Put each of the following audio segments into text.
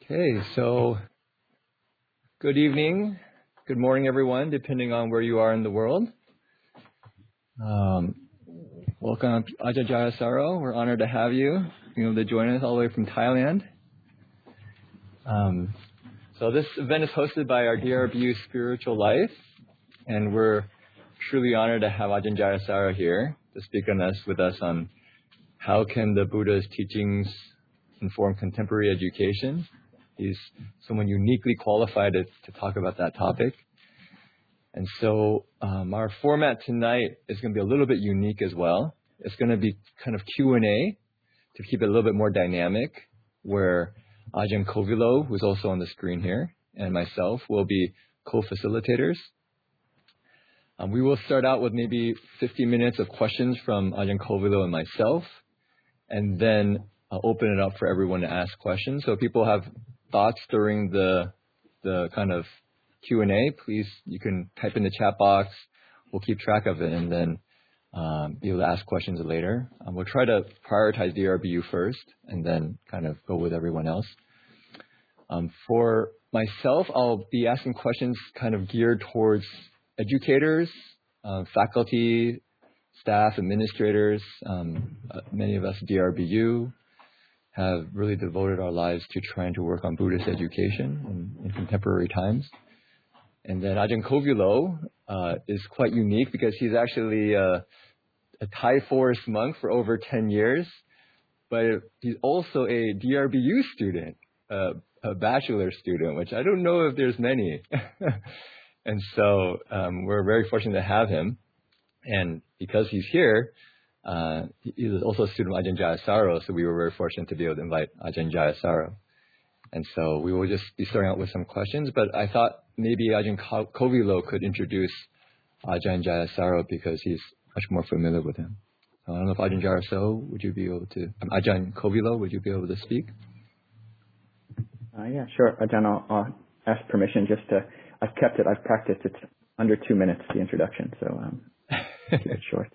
Okay, so good evening, good morning, everyone, depending on where you are in the world. Welcome, Ajahn Jayasaro. We're honored to have you. You're able to join us all the way from Thailand. So this event is hosted by our DRBU Spiritual Life, and we're truly honored to have Ajahn Jayasaro here to speak with us on how can the Buddha's teachings inform contemporary education. He's someone uniquely qualified to talk about that topic. And so our format tonight is going to be a little bit unique as well. It's going to be kind of Q&A to keep it a little bit more dynamic, where Ajahn Kovilo, who's also on the screen here, and myself will be co-facilitators. We will start out with maybe 50 minutes of questions from Ajahn Kovilo and myself, and then I'll open it up for everyone to ask questions. So if people have thoughts during the kind of Q&A, please, you can type in the chat box. We'll keep track of it and then be able to ask questions later. We'll try to prioritize DRBU first and then kind of go with everyone else. For myself, I'll be asking questions kind of geared towards educators, faculty, staff, administrators. Many of us DRBU have really devoted our lives to trying to work on Buddhist education in contemporary times. And then Ajahn Kovilo is quite unique because he's actually a Thai forest monk for over 10 years, but he's also a DRBU student, a bachelor student, which I don't know if there's many. And so we're very fortunate to have him. And because he's here, he was also a student of Ajahn Jayasaro, so we were very fortunate to be able to invite Ajahn Jayasaro. And so we will just be starting out with some questions, but I thought maybe Ajahn Kovilo could introduce Ajahn Jayasaro because he's much more familiar with him. So I don't know if Ajahn Jayasaro, Ajahn Kovilo, would you be able to speak? Yeah, sure. Ajahn, I'll ask permission I've practiced, it's under 2 minutes, the introduction, so keep it short.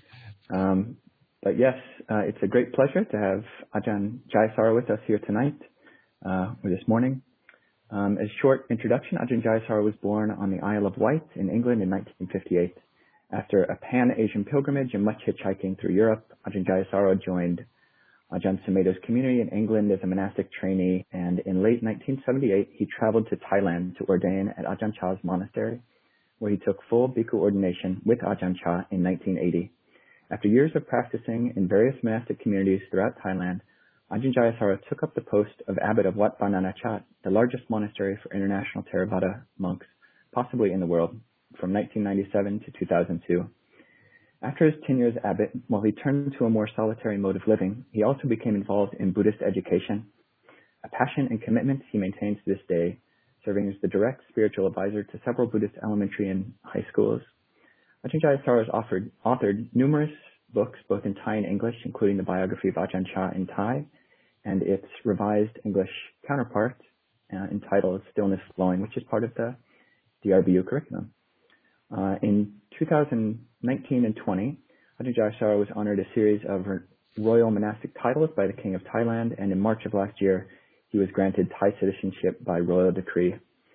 But yes, it's a great pleasure to have Ajahn Jayasaro with us here tonight, or this morning. As a short introduction, Ajahn Jayasaro was born on the Isle of Wight in England in 1958. After a Pan-Asian pilgrimage and much hitchhiking through Europe, Ajahn Jayasaro joined Ajahn Sumedho's community in England as a monastic trainee, and in late 1978, he traveled to Thailand to ordain at Ajahn Chah's monastery, where he took full bhikkhu ordination with Ajahn Chah in 1980. After years of practicing in various monastic communities throughout Thailand, Ajahn Jayasaro took up the post of abbot of Wat Pah Nanachat, the largest monastery for international Theravada monks, possibly in the world, from 1997 to 2002. After his tenure as abbot, while he turned to a more solitary mode of living, he also became involved in Buddhist education, a passion and commitment he maintains to this day, serving as the direct spiritual advisor to several Buddhist elementary and high schools. Ajahn Jayasaro has authored numerous books, both in Thai and English, including the biography of Ajahn Chah in Thai and its revised English counterpart entitled Stillness Flowing, which is part of the DRBU curriculum. In 2019 and 20, Ajahn Jayasaro was honored a series of royal monastic titles by the King of Thailand, and in March of last year, he was granted Thai citizenship by royal decree.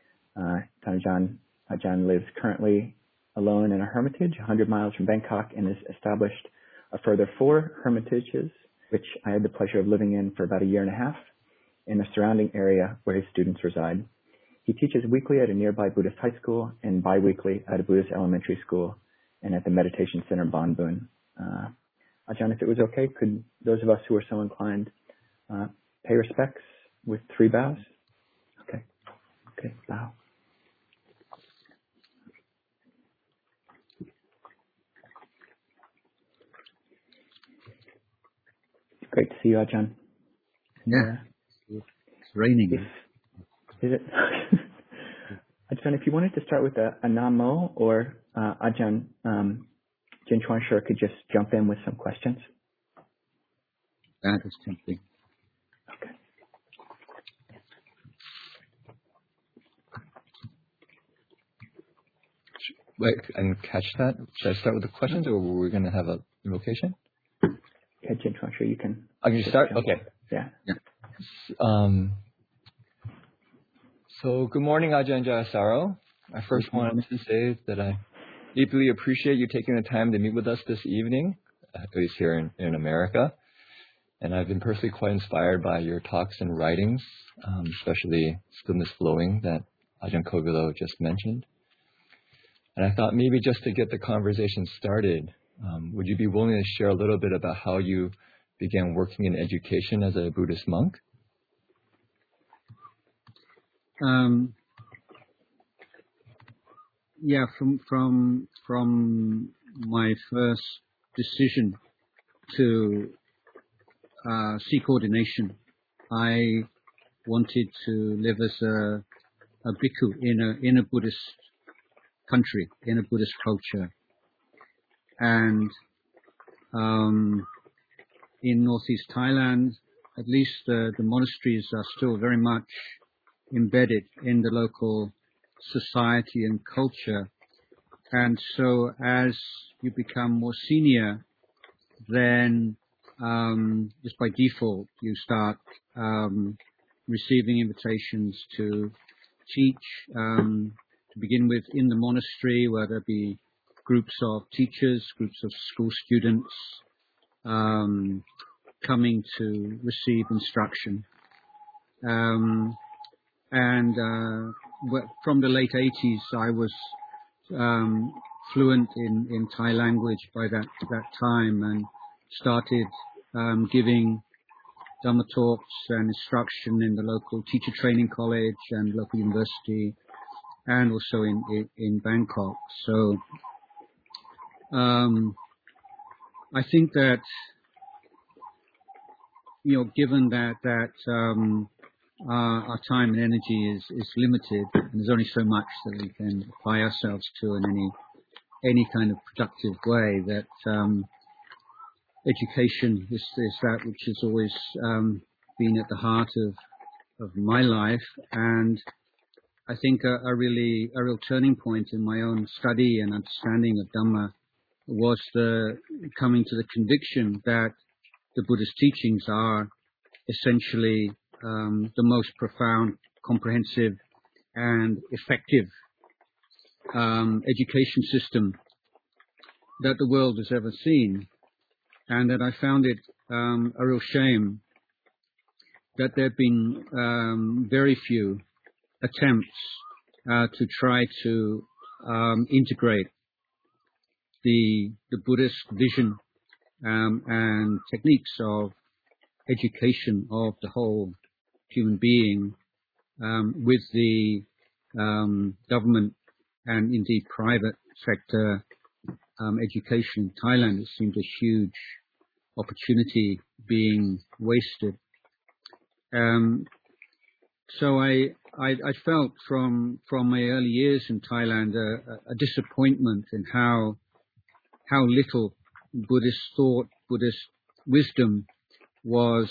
Ajahn lives currently alone in a hermitage 100 miles from Bangkok and has established a further 4 hermitages, which I had the pleasure of living in for about a year and a half, in the surrounding area where his students reside. He teaches weekly at a nearby Buddhist high school and bi-weekly at a Buddhist elementary school and at the Meditation Center Bon Boon. Ajahn, if it was okay, could those of us who are so inclined pay respects with 3 bows? Okay, bow. Great to see you, Ajahn. Yeah, it's raining. Is it? Ajahn, if you wanted to start with a Namo, or Ajahn Jin Chuan Sher could just jump in with some questions. That is something. Okay. Wait, I didn't catch that. Should I start with the questions, or were we going to have a invocation? Okay, Jin Chuan Sher, you can. I can start? Okay. Yeah. So good morning, Ajahn Jayasaro. I first wanted to say that I deeply appreciate you taking the time to meet with us this evening, at least here in America. And I've been personally quite inspired by your talks and writings, especially Stillness Flowing that Ajahn Kogilo just mentioned. And I thought maybe just to get the conversation started, would you be willing to share a little bit about how you began working in education as a Buddhist monk? Yeah, from my first decision to seek ordination, I wanted to live as a bhikkhu in a Buddhist country, in a Buddhist culture, and in northeast Thailand, at least the monasteries are still very much embedded in the local society and culture. And so as you become more senior, then just by default, you start receiving invitations to teach, to begin with in the monastery, where there be groups of teachers, groups of school students coming to receive instruction. And from the late 80s, I was fluent in Thai language by that time, and started giving Dhamma talks and instruction in the local teacher training college and local university, and also in Bangkok. So I think that, given that our time and energy is limited, and there's only so much that we can apply ourselves to in any kind of productive way, that education is that which has always been at the heart of my life. And I think a real turning point in my own study and understanding of Dhamma was the coming to the conviction that the Buddha's teachings are essentially the most profound, comprehensive, and effective education system that the world has ever seen, and that I found it a real shame that there have been very few attempts to try to integrate the Buddhist vision and techniques of education of the whole human being with the government and indeed private sector education in Thailand. It seemed a huge opportunity being wasted. So I felt from my early years in Thailand a disappointment in how little Buddhist thought, Buddhist wisdom was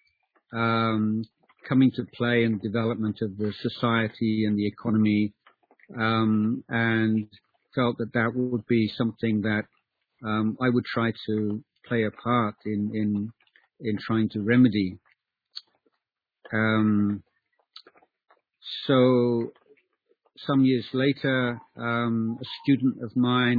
coming to play in the development of the society and the economy, and felt that would be something that I would try to play a part in trying to remedy. So some years later, a student of mine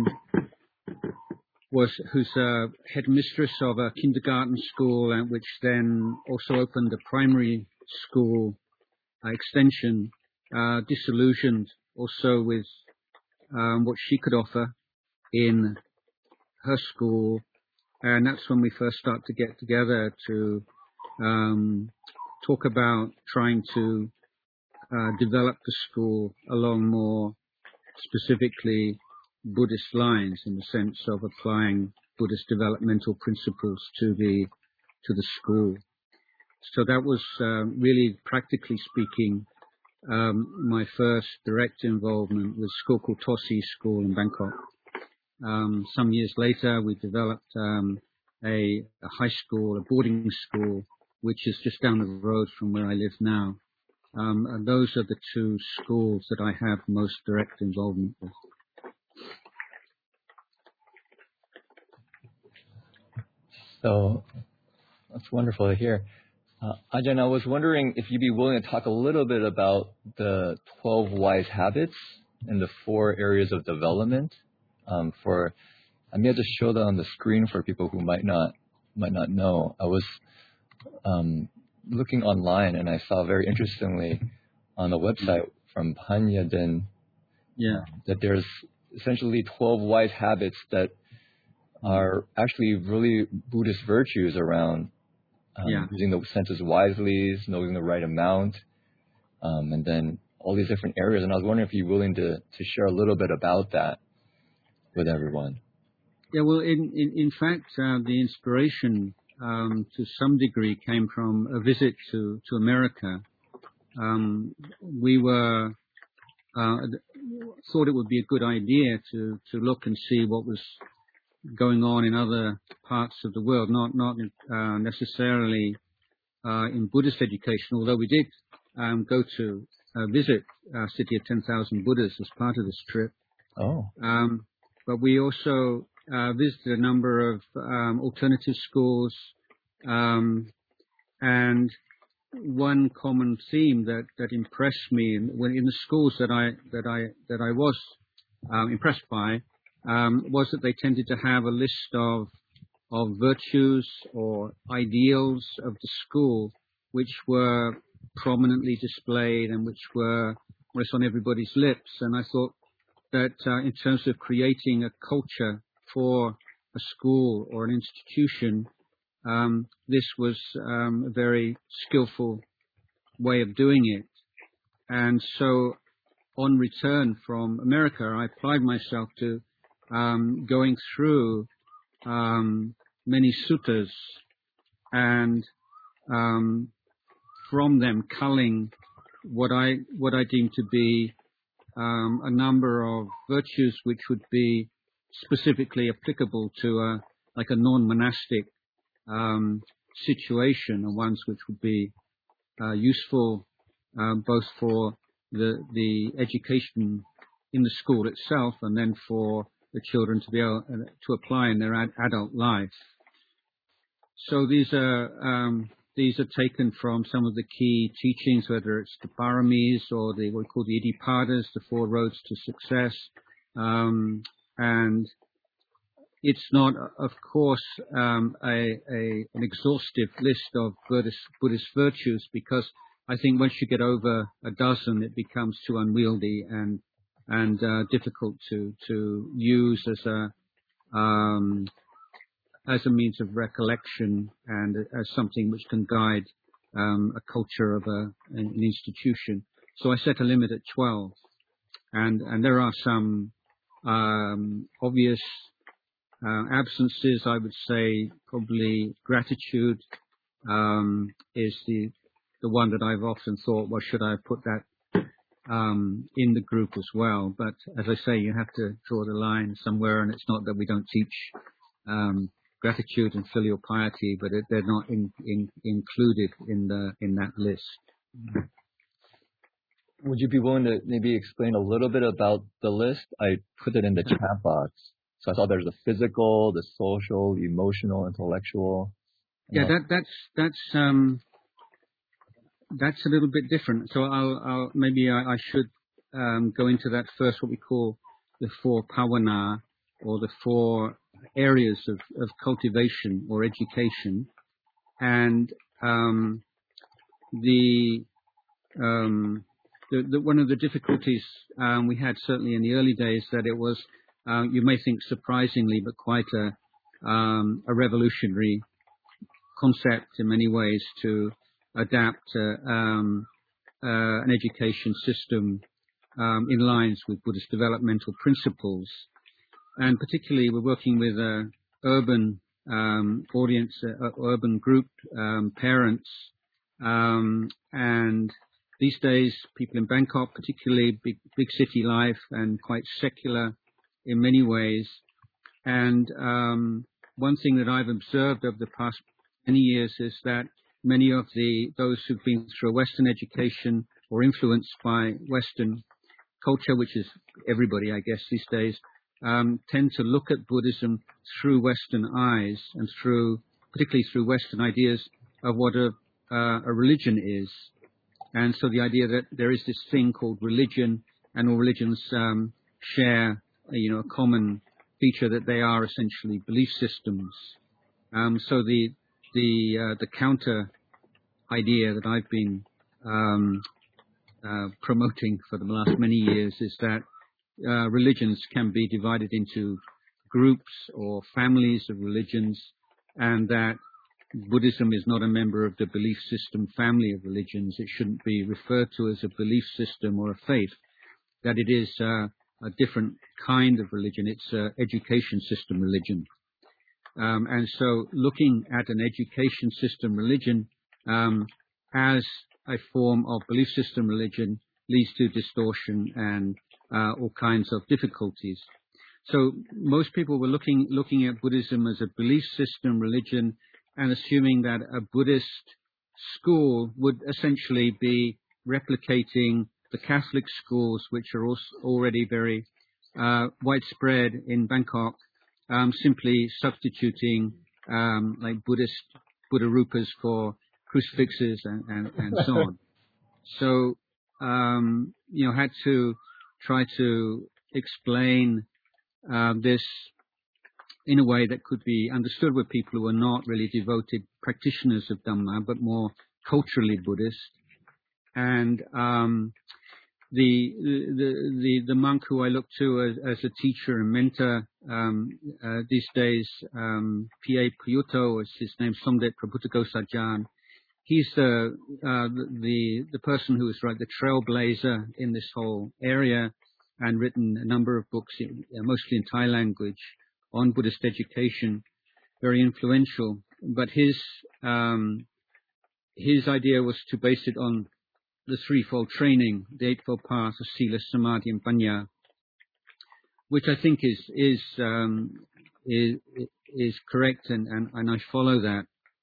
who's a headmistress of a kindergarten school, and which then also opened a primary school extension, disillusioned also with what she could offer in her school. And that's when we first start to get together to talk about trying to develop the school along more specifically Buddhist lines, in the sense of applying Buddhist developmental principles to the school. So that was really, practically speaking, my first direct involvement with a school called Tosi School in Bangkok. Some years later, we developed a high school, a boarding school, which is just down the road from where I live now. And those are the two schools that I have most direct involvement with. So that's wonderful to hear. Ajahn, I was wondering if you'd be willing to talk a little bit about the 12 wise habits and the 4 areas of development. I may have to show that on the screen for people who might not know. I was looking online and I saw very interestingly on the website from Panyaden that there's essentially 12 wise habits that are actually really Buddhist virtues around using the senses wisely, knowing the right amount, and then all these different areas. And I was wondering if you're willing to share a little bit about that with everyone. Yeah, well, in fact, the inspiration to some degree came from a visit to America. We were thought it would be a good idea to look and see what was going on in other parts of the world, not necessarily in Buddhist education, although we did go to visit City of 10,000 Buddhas as part of this trip. But we also visited a number of alternative schools, and one common theme that impressed me when in the schools that I was impressed by was that they tended to have a list of virtues or ideals of the school which were prominently displayed and which were on everybody's lips. And I thought that in terms of creating a culture for a school or an institution, this was a very skillful way of doing it. And so on return from America, I applied myself to going through many suttas and from them culling what I deem to be a number of virtues which would be specifically applicable to a non-monastic situation, and ones which would be useful both for the education in the school itself and then for the children to be able to apply in their adult life. So these are taken from some of the key teachings, whether it's the paramis or what we call the Iddhipadas, the 4 roads to success. And it's not, of course, an exhaustive list of Buddhist virtues, because I think once you get over a dozen, it becomes too unwieldy and difficult to use as a means of recollection and as something which can guide a culture of an institution. So I set a limit at 12, and there are some obvious absences. I would say probably gratitude is the one that I've often thought, well, should I put that in the group as well? But as I say, you have to draw the line somewhere, and it's not that we don't teach gratitude and filial piety, but they're not included in that list. Would you be willing to maybe explain a little bit about the list? I put it in the chat box. So I saw there's the physical, the social, the emotional, intellectual. Yeah, that's a little bit different. So I'll maybe I should go into that first, what we call the 4 pavana, or the 4 areas of cultivation or education. And the one of the difficulties we had certainly in the early days, that it was you may think surprisingly, but quite a revolutionary concept in many ways to adapt an education system in lines with Buddhist developmental principles. And particularly we're working with an urban audience, urban group, parents, and these days people in Bangkok, particularly big city life and quite secular in many ways. And one thing that I've observed over the past many years is that many of those who've been through a Western education or influenced by Western culture, which is everybody, I guess, these days, tend to look at Buddhism through Western eyes and particularly through Western ideas of what a a religion is. And so the idea that there is this thing called religion, and all religions share, a common feature that they are essentially belief systems. So the counter idea that I've been promoting for the last many years is that religions can be divided into groups or families of religions, and that Buddhism is not a member of the belief system family of religions. It shouldn't be referred to as a belief system or a faith, that it is a different kind of religion. It's an education system religion. And so looking at an education system religion as a form of belief system religion leads to distortion and all kinds of difficulties. So most people were looking at Buddhism as a belief system religion and assuming that a Buddhist school would essentially be replicating the Catholic schools, which are also already very widespread in Bangkok, simply substituting like Buddha Rupas for crucifixes and so on. So, had to try to explain this in a way that could be understood with people who are not really devoted practitioners of Dhamma, but more culturally Buddhist. And the monk who I look to as a teacher and mentor these days, P.A. Puyuto, is his name, Somdet Prabhupada. He's the person who is the trailblazer in this whole area and written a number of books, mostly in Thai language, on Buddhist education, very influential. But his idea was to base it on the threefold training, the eightfold path of Sila, Samadhi, and Panya, which I think is correct, and I follow that.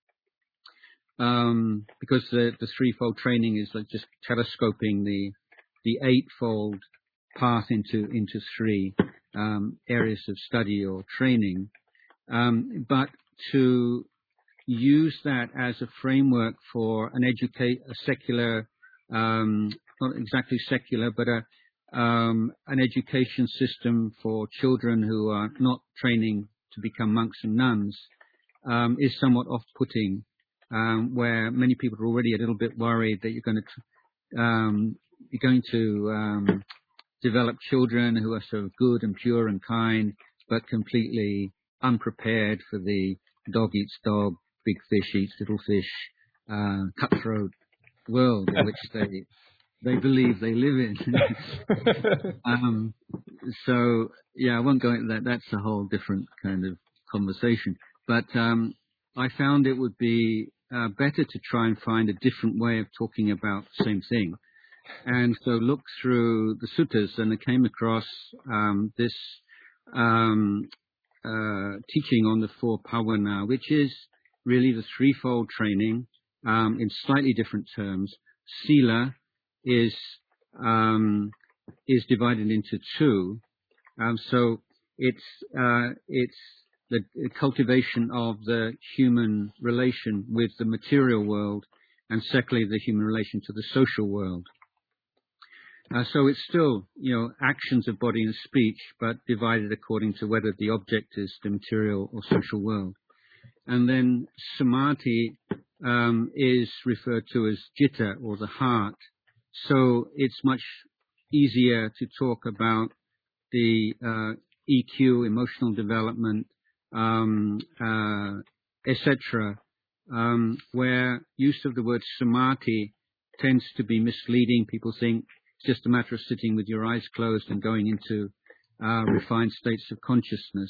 Because the threefold training is like just telescoping the eightfold path into three areas of study or training, but to use that as a framework for a secular, not exactly secular, but an education system for children who are not training to become monks and nuns, is somewhat off-putting. Where many people are already a little bit worried that you're going to develop children who are so good and pure and kind, but completely unprepared for the dog eats dog, big fish eats little fish, cutthroat world in which they believe they live in. So yeah, I won't go into that. That's a whole different kind of conversation. But I found it would be better to try and find a different way of talking about the same thing. And so looked through the suttas, and I came across this teaching on the four pavana, which is really the threefold training in slightly different terms. Sila is divided into two. So it's the cultivation of the human relation with the material world, and secondly, the human relation to the social world. So it's still, actions of body and speech, but divided according to whether the object is the material or social world. And then samadhi is referred to as citta, or the heart. So it's much easier to talk about the EQ, emotional development, etc., where use of the word samadhi tends to be misleading. People think it's just a matter of sitting with your eyes closed and going into refined states of consciousness.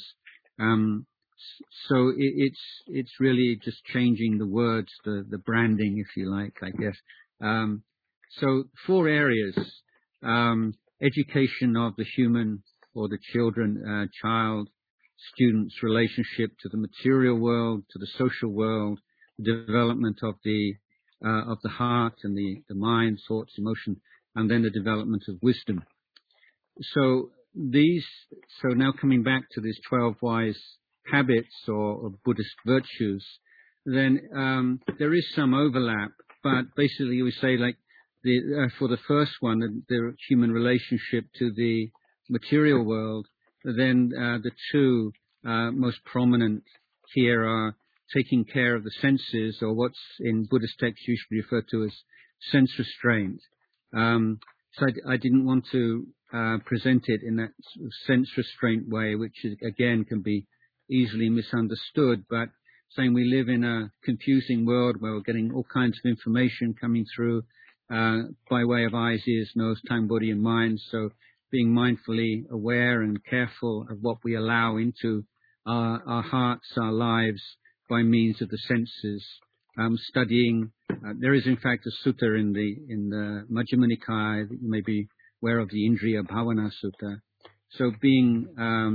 So it's really just changing the words, the branding, if you like, I guess. So 4 areas: education of the human or the child, student's relationship to the material world, to the social world, development of the heart and the mind, thoughts, emotion, and then the development of wisdom. So now coming back to these 12 wise habits or Buddhist virtues, then there is some overlap but basically we say like for the first one, the human relationship to the material world, then the two most prominent here are taking care of the senses, or what's in Buddhist texts usually referred to as sense restraint. So I didn't want to present it in that sort of sense restraint way, which again can be easily misunderstood, but saying we live in a confusing world where we're getting all kinds of information coming through by way of eyes, ears, nose, tongue, body, and mind. So being mindfully aware and careful of what we allow into our hearts, our lives, by means of the senses. Studying, there is in fact a sutta in the Majjhima Nikaya that you may be aware of, the Indriya Bhavana Sutta. So being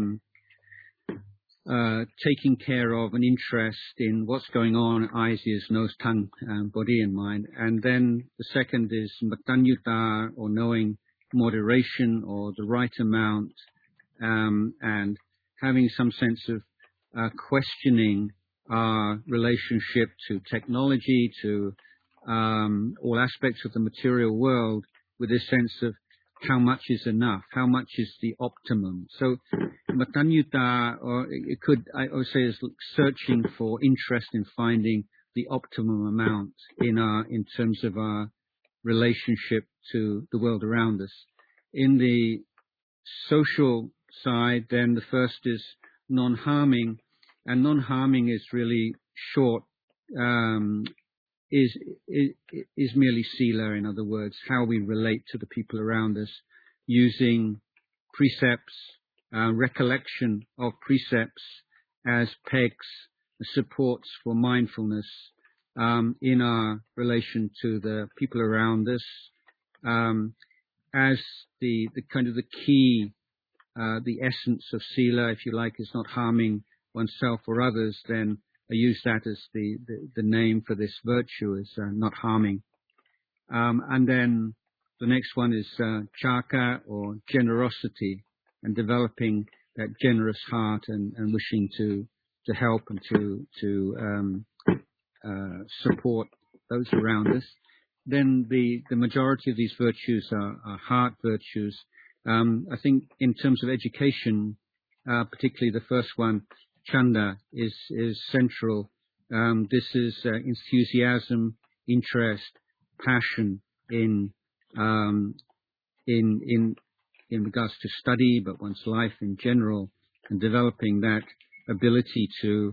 taking care of an interest in what's going on, eyes, ears, nose, tongue, body and mind. And then the second is Matanyuta, or knowing moderation or the right amount, and having some sense of questioning our relationship to technology, to all aspects of the material world, with this sense of how much is enough, how much is the optimum. So Matanyuta, or it could, I would say, is searching for interest in finding the optimum amount in terms of our relationship to the world around us. In the social side, then the first is non-harming, and non-harming is really short, is merely sila, in other words, how we relate to the people around us, using precepts, recollection of precepts as pegs, supports for mindfulness in our relation to the people around us, as the kind of the key, the essence of sila, if you like, is not harming oneself or others. Then I use that as the name for this virtue, is not harming. And then the next one is chaka, or generosity, and developing that generous heart and wishing to help and to support those around us. Then the majority of these virtues are heart virtues. I think in terms of education, particularly the first one, chanda, is central. This is enthusiasm, interest, passion in regards to study, but one's life in general, and developing that ability to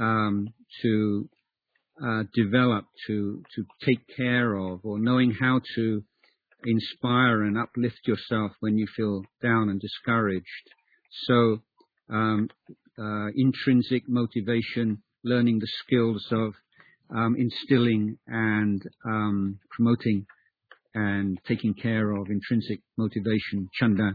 develop, to take care of, or knowing how to inspire and uplift yourself when you feel down and discouraged. So intrinsic motivation, learning the skills of instilling and promoting and taking care of intrinsic motivation, chanda.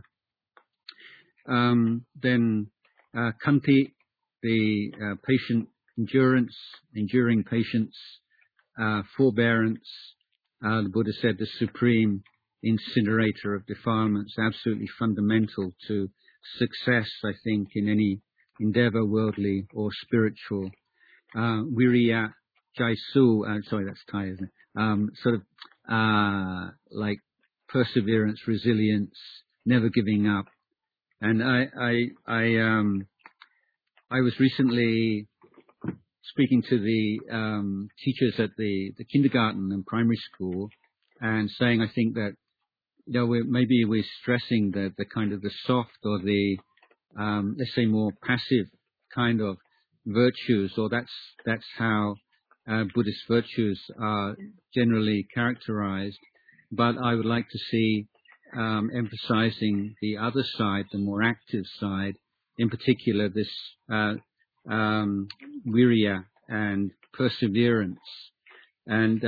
Then kanti, the patient endurance, enduring patience, forbearance. The Buddha said the supreme incinerator of defilements, absolutely fundamental to success, I think, in any endeavor, worldly or spiritual. Viriya, jaisu, sorry, that's Thai, isn't it? Sort of like perseverance, resilience, never giving up. And I was recently speaking to the teachers at the kindergarten and primary school, and saying, I think that, you know, we're stressing the kind of the soft, or the let's say more passive kind of virtues, or that's how Buddhist virtues are generally characterized. But I would like to see emphasizing the other side, the more active side, in particular this virya and perseverance, and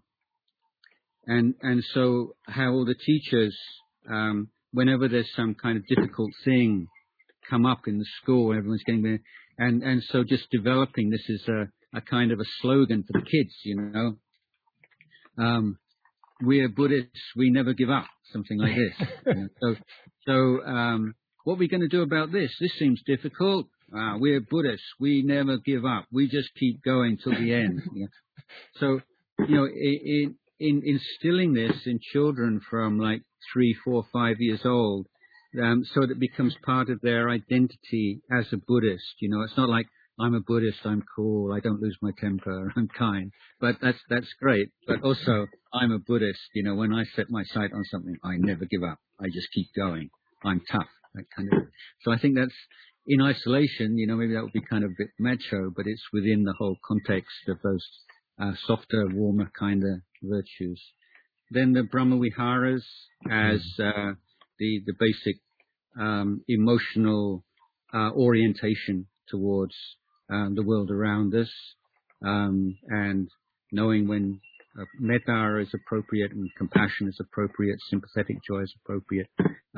so how all the teachers, whenever there's some kind of difficult thing come up in the school, everyone's getting there, and so just developing this is a kind of a slogan for the kids, you know. We're Buddhists, we never give up, something like this. You know? So what are we going to do about this? This seems difficult. We're Buddhists, we never give up. We just keep going till the end. You know? So in instilling this in children from like 3, 4, 5 years old, so that it becomes part of their identity as a Buddhist. It's not like I'm a Buddhist, I'm cool, I don't lose my temper, I'm kind. But that's great. But also, I'm a Buddhist. When I set my sight on something, I never give up. I just keep going. I'm tough. That kind of. So I think that's in isolation. Maybe that would be kind of a bit macho, but it's within the whole context of those softer, warmer kind of virtues. Then the Brahma Viharas as the basic emotional orientation towards the world around us, and knowing when metta is appropriate and compassion is appropriate, sympathetic joy is appropriate,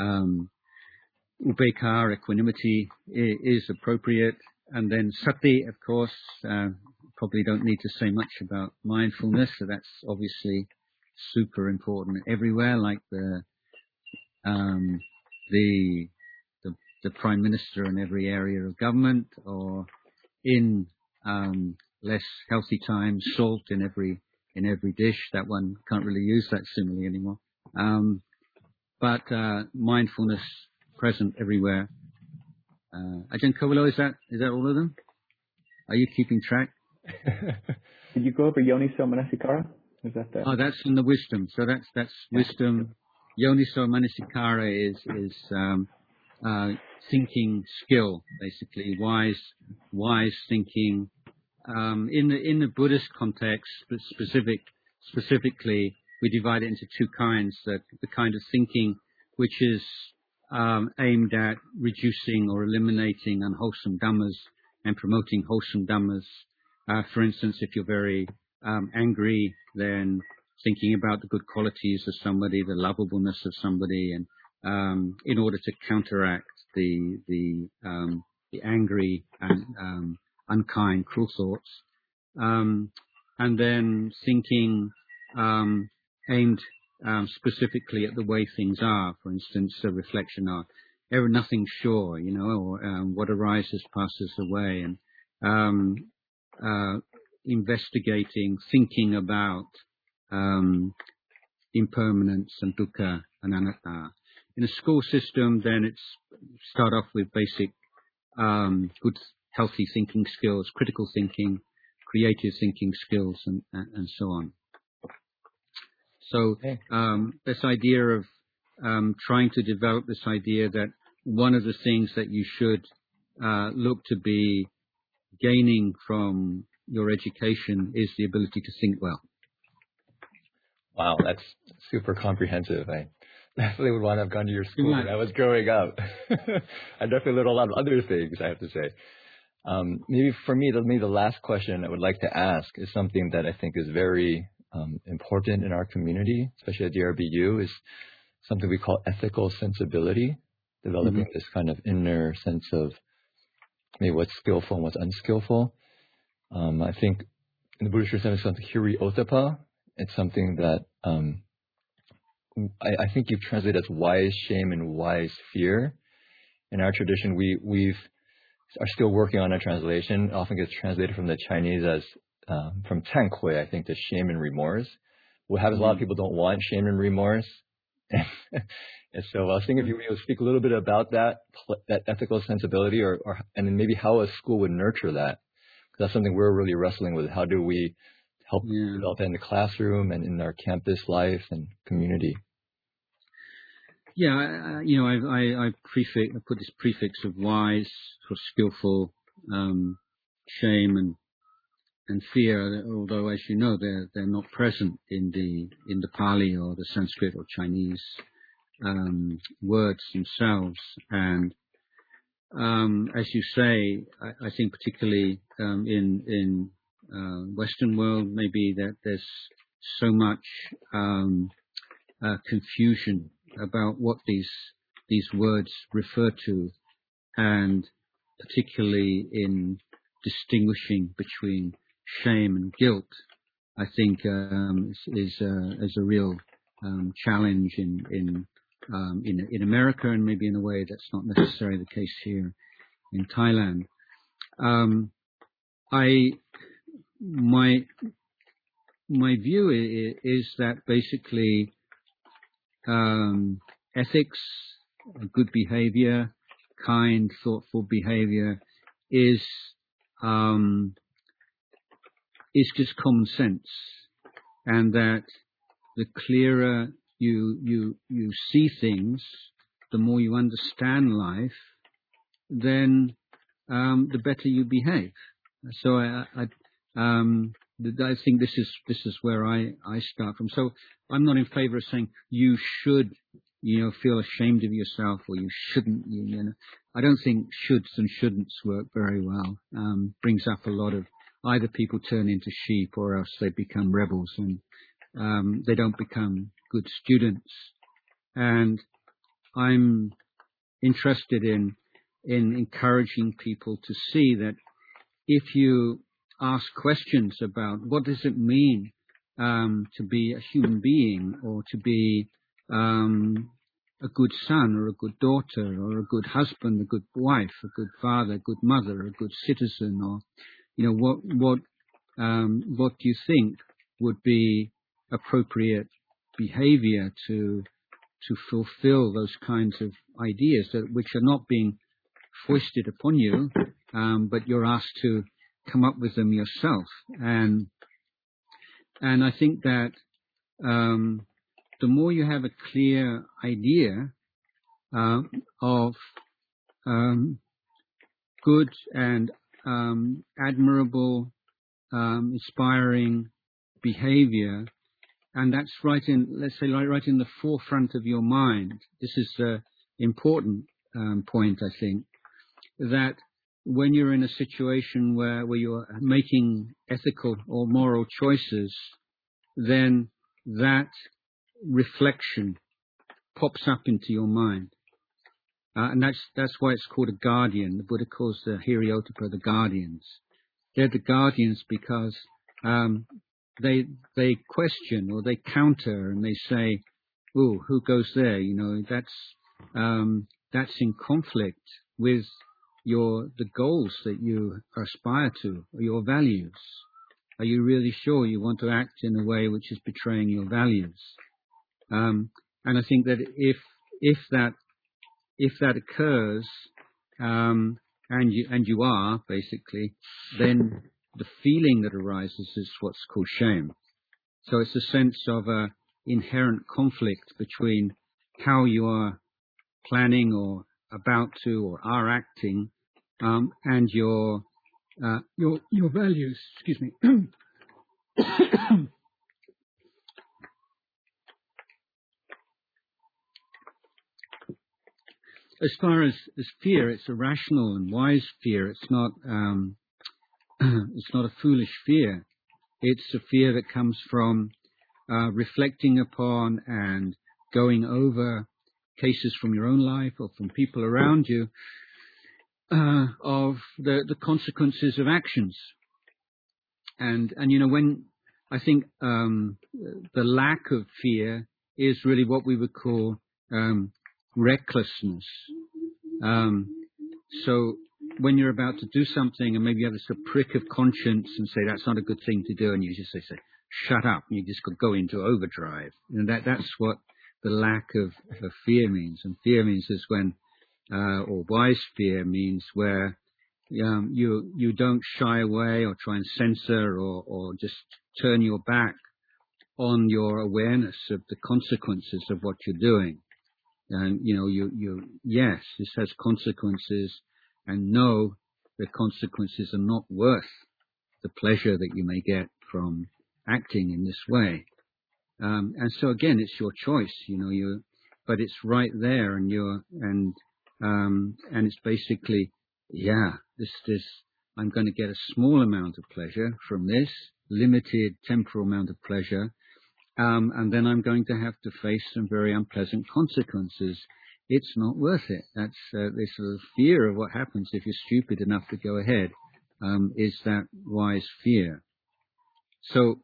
upekkha, equanimity, is appropriate, and then sati, of course. Probably don't need to say much about mindfulness, so that's obviously super important everywhere, like the Prime Minister in every area of government, or in less healthy times, salt in every dish. That one can't really use that simile anymore. But mindfulness present everywhere. Ajahn Kovilo, is that all of them? Are you keeping track? Did you go over Yoniso Manasikara? Is that the... Oh, that's in the wisdom. So that's wisdom. Yoniso Manasikara is thinking skill, basically wise thinking. In the Buddhist context, but specifically, we divide it into two kinds. The kind of thinking which is aimed at reducing or eliminating unwholesome dhammas and promoting wholesome dhammas. For instance, if you're very angry, then thinking about the good qualities of somebody, the lovableness of somebody, and in order to counteract the angry and unkind, cruel thoughts, and then thinking aimed specifically at the way things are. For instance, a reflection of nothing's sure, or what arises passes away, and investigating, thinking about impermanence and dukkha and anatta. In a school system, then it's start off with basic good, healthy thinking skills, critical thinking, creative thinking skills, and so on. So this idea of trying to develop this idea that one of the things that you should look to be gaining from your education is the ability to think well. Wow, that's super comprehensive. I definitely would want to have gone to your school when I was growing up. I definitely learned a lot of other things, I have to say. Maybe for me, the last question I would like to ask is something that I think is very important in our community, especially at DRBU, is something we call ethical sensibility, developing this kind of inner sense of maybe what's skillful and what's unskillful. I think in the Buddhist tradition, it's something Hiri Ottappa. It's something that I think you translate as wise shame and wise fear. In our tradition, we are still working on a translation. It often gets translated from the Chinese as from 忏悔, I think, to shame and remorse. What happens, a lot of people don't want shame and remorse. And so I was thinking if you would speak a little bit about that ethical sensibility, and then maybe how a school would nurture that. Because that's something we're really wrestling with. How do we help develop that in the classroom and in our campus life and community? Yeah, I put this prefix of wise for skillful, shame and fear. Although, as you know, they're not present in the Pali or the Sanskrit or Chinese words themselves. And as you say, I think particularly in Western world, maybe that there's so much confusion about what these words refer to, and particularly in distinguishing between shame and guilt, I think is a real challenge in America, and maybe in a way that's not necessarily the case here in Thailand. my view is that basically ethics, good behavior, kind, thoughtful behavior is just common sense, and that the clearer you see things, the more you understand life, then the better you behave. So I think this is where I start from. So I'm not in favor of saying you should, feel ashamed of yourself, or you shouldn't. I don't think shoulds and shouldn'ts work very well. Brings up a lot of, either people turn into sheep or else they become rebels, and they don't become good students. And I'm interested in encouraging people to see that if you ask questions about what does it mean to be a human being, or to be a good son or a good daughter or a good husband, a good wife, a good father, a good mother, a good citizen, or what do you think would be appropriate behavior to fulfill those kinds of ideas which are not being foisted upon you, but you're asked to come up with them yourself. And I think that the more you have a clear idea of good and admirable, inspiring behavior, and that's right in, let's say, right in the forefront of your mind. This is an important point, I think, that when you're in a situation where you're making ethical or moral choices, then that reflection pops up into your mind. And that's why it's called a guardian. The Buddha calls the Hiriyottapa the guardians. They're the guardians because they question or they counter, and they say, "Oh, who goes there? That's in conflict with the goals that you aspire to, or your values. Are you really sure you want to act in a way which is betraying your values?" And I think that if that occurs, and you are basically, then the feeling that arises is what's called shame. So it's a sense of a inherent conflict between how you are planning or about to or are acting, and your values. Excuse me. As far as fear, it's a rational and wise fear. It's not it's not a foolish fear. It's a fear that comes from reflecting upon and going over cases from your own life or from people around you, of the consequences of actions. And when I think the lack of fear is really what we would call recklessness. So when you're about to do something and maybe you have this prick of conscience and say that's not a good thing to do, and you just say shut up, and you just go into overdrive. And that's what the lack of fear means. And fear means is when, or wise fear means where you don't shy away or try and censor or just turn your back on your awareness of the consequences of what you're doing. And, yes, this has consequences, and no, the consequences are not worth the pleasure that you may get from acting in this way. And so again, it's your choice, but it's right there, and and it's basically, this, I'm going to get a small amount of pleasure from this limited temporal amount of pleasure. And then I'm going to have to face some very unpleasant consequences. It's not worth it. That's this sort of fear of what happens if you're stupid enough to go ahead, is that wise fear. So,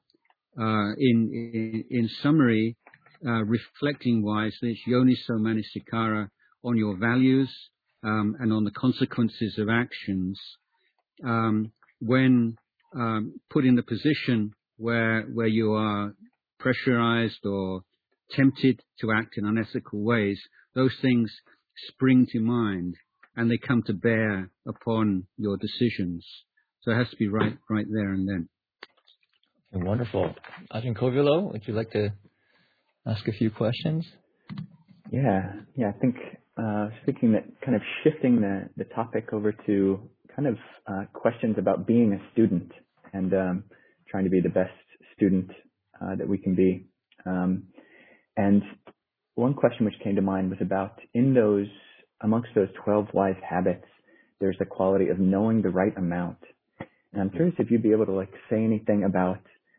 in summary, reflecting wisely, it's yoniso manasikara on your values, and on the consequences of actions. When put in the position where you are pressurized or tempted to act in unethical ways, those things spring to mind and they come to bear upon your decisions. So it has to be right there and then. Wonderful. Ajahn Kovilo, would you like to ask a few questions? Yeah. I think speaking that, kind of shifting the topic over to kind of questions about being a student and trying to be the best student that we can be. And one question which came to mind was about amongst those 12 wise habits, there's the quality of knowing the right amount. And I'm curious if you'd be able to say anything about,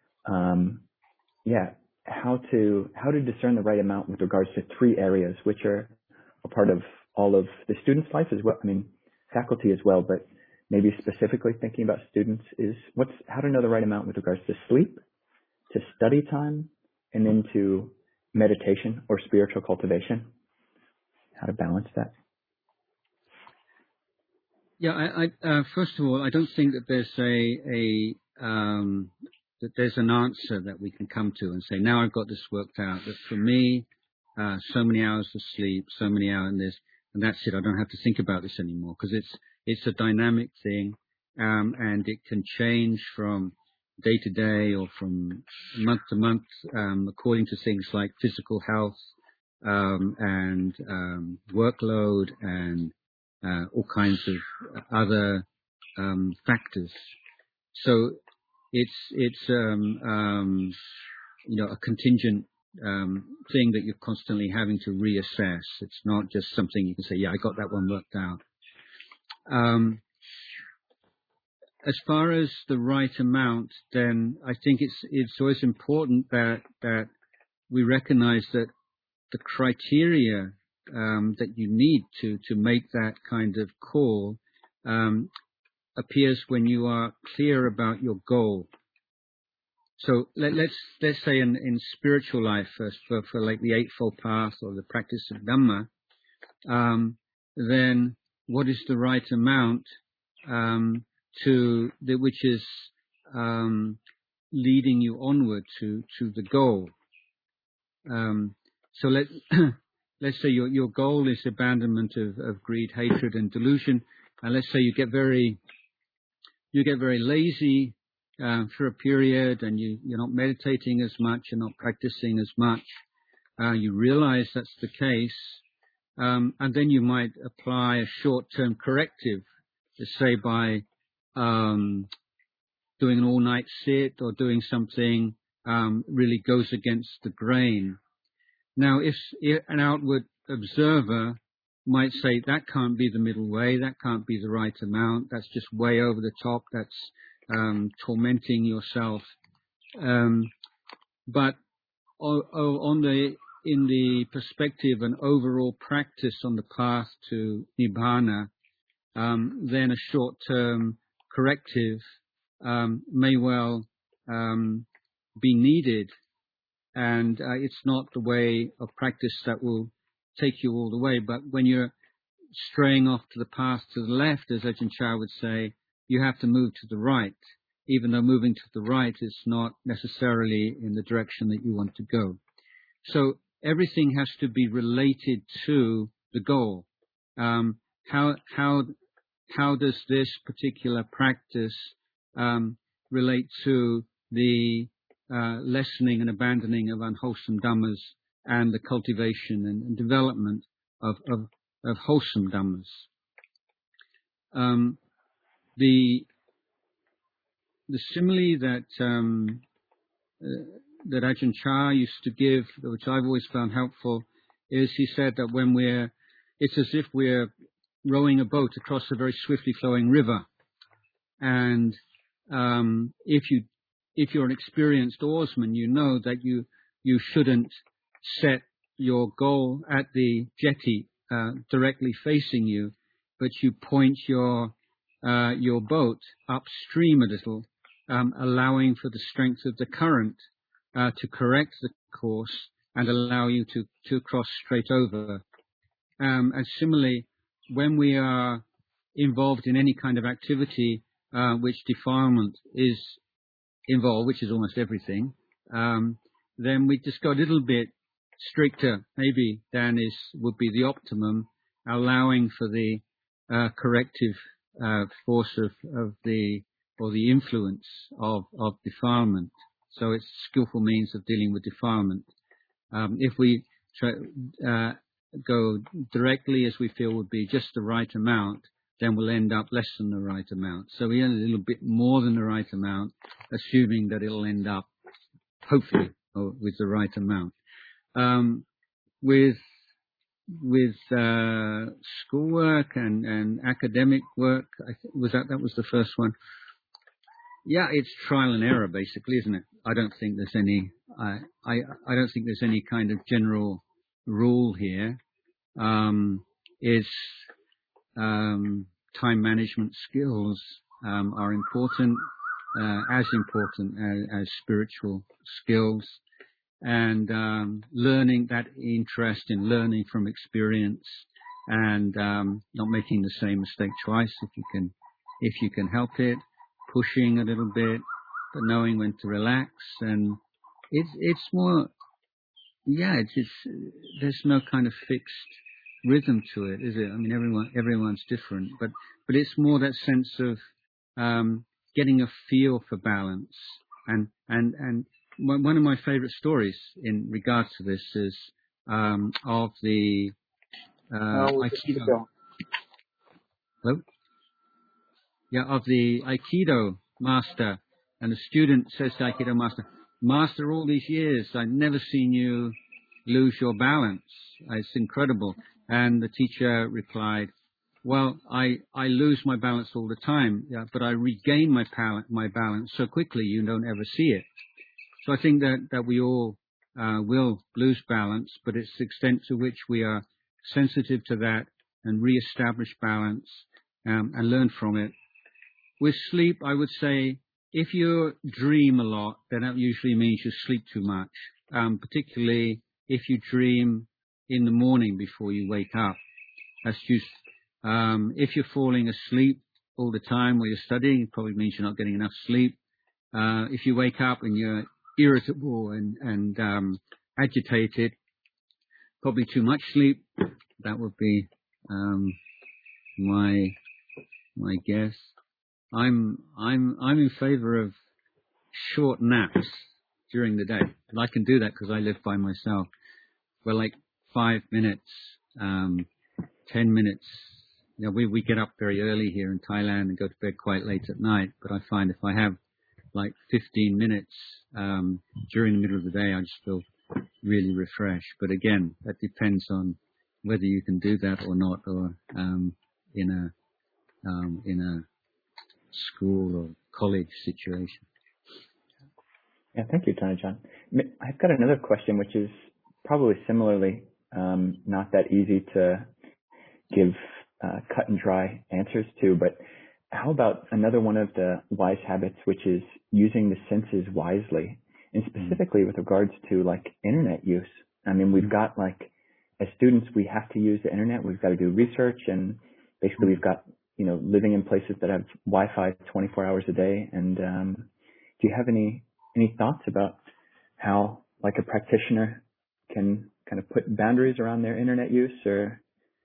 how to discern the right amount with regards to 3 areas, which are a part of all of the students' life as well. I mean, faculty as well, but maybe specifically thinking about students is how to know the right amount with regards to sleep, to study time, and then to meditation or spiritual cultivation. How to balance that. Yeah, I first of all, I don't think that there's that there's an answer that we can come to and say, now I've got this worked out, that for me, so many hours of sleep, so many hours in this, and that's it. I don't have to think about this anymore, because it's a dynamic thing, and it can change from day to day or from month to month, according to things like physical health, and workload and all kinds of other factors. So it's a contingent thing that you're constantly having to reassess. It's not just something you can say, yeah, I got that one worked out. As far as the right amount, then I think it's always important that we recognize that the criteria that you need to make that kind of call appears when you are clear about your goal. So let's say in spiritual life, for like the Eightfold Path or the practice of Dhamma, then what is the right amount which is leading you onward to the goal? So let's say your goal is abandonment of greed, hatred, and delusion, and let's say you get very lazy for a period, and you're not meditating as much, you're not practicing as much. You realize that's the case, and then you might apply a short-term corrective, let's say by doing an all-night sit or doing something really goes against the grain. Now, if an outward observer might say that can't be the middle way, that can't be the right amount, that's just way over the top, that's tormenting yourself. But in the perspective and overall practice on the path to Nibbana, then a short-term corrective may well be needed. And it's not the way of practice that will take you all the way. But when you're straying off to the path to the left, as Ajahn Chah would say, you have to move to the right, even though moving to the right is not necessarily in the direction that you want to go. So everything has to be related to the goal. How does this particular practice relate to the lessening and abandoning of unwholesome dhammas and the cultivation and development of wholesome dhammas? The simile that Ajahn Chah used to give, which I've always found helpful, is he said that it's as if we're rowing a boat across a very swiftly flowing river, and if you're an experienced oarsman, you know that you shouldn't set your goal at the jetty directly facing you, but you point your boat upstream a little, allowing for the strength of the current to correct the course and allow you to cross straight over. And similarly, when we are involved in any kind of activity which defilement is involved, which is almost everything, then we just go a little bit stricter. Maybe Dan would be the optimum, allowing for the corrective force of the influence of defilement. So it's skillful means of dealing with defilement. If we go directly as we feel would be just the right amount, then we'll end up less than the right amount. So we end a little bit more than the right amount, assuming that it'll end up, hopefully, with the right amount. With schoolwork and academic work, that was the first one. Yeah, it's trial and error, basically, isn't it? I don't think there's any kind of general rule here. Time management skills are important, as important as spiritual skills, and learning, that interest in learning from experience, and not making the same mistake twice if you can help it, pushing a little bit, but knowing when to relax. And it's more, there's no kind of fixed rhythm to it, is it? I mean, everyone's different, but it's more that sense of getting a feel for balance. And one of my favorite stories in regards to this is of the Aikido. Hello? Yeah, of the Aikido master, and the student says to Aikido master, all these years I've never seen you lose your balance. It's incredible. And the teacher replied, well, I lose my balance all the time, but I regain my balance so quickly you don't ever see it. So I think that we all will lose balance, but it's the extent to which we are sensitive to that and re-establish balance and learn from it. With sleep, I would say, if you dream a lot, then that usually means you sleep too much, particularly if you dream in the morning before you wake up. That's just, if you're falling asleep all the time while you're studying, it probably means you're not getting enough sleep. If you wake up and you're irritable and agitated, probably too much sleep. That would be my guess. I'm in favor of short naps during the day, and I can do that because I live by myself. Well, like 5 minutes, 10 minutes. You know, we get up very early here in Thailand and go to bed quite late at night. But I find if I have like 15 minutes during the middle of the day, I just feel really refreshed. But again, that depends on whether you can do that or not, or in a school or college situation. Yeah, thank you, Tony John. I've got another question, which is probably similarly not that easy to give cut and dry answers to, but how about another one of the wise habits, which is using the senses wisely, and specifically with regards to like internet use? I mean, we've got like, as students, we have to use the internet. We've got to do research, and basically we've got, you know, living in places that have Wi-Fi 24 hours a day. And do you have any thoughts about how like a practitioner can kind of put boundaries around their internet use, or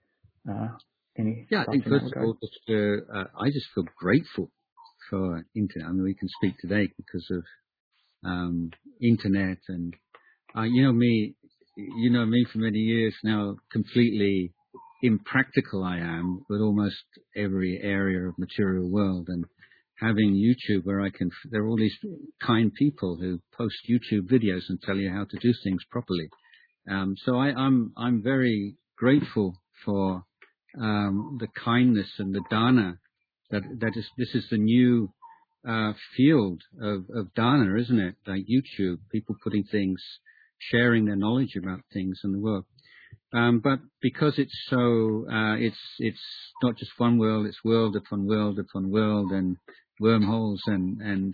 any I thoughts think in that first of regard? all, I just feel grateful for internet. I mean, we can speak today because of internet, and you know me for many years now, completely impractical I am with almost every area of material world, and having YouTube where there are all these kind people who post YouTube videos and tell you how to do things properly. So I'm very grateful for the kindness and the dana this is the new field of dana, isn't it? Like YouTube, people putting things, sharing their knowledge about things in the world. But because it's so, it's not just one world, it's world upon world upon world, and wormholes, and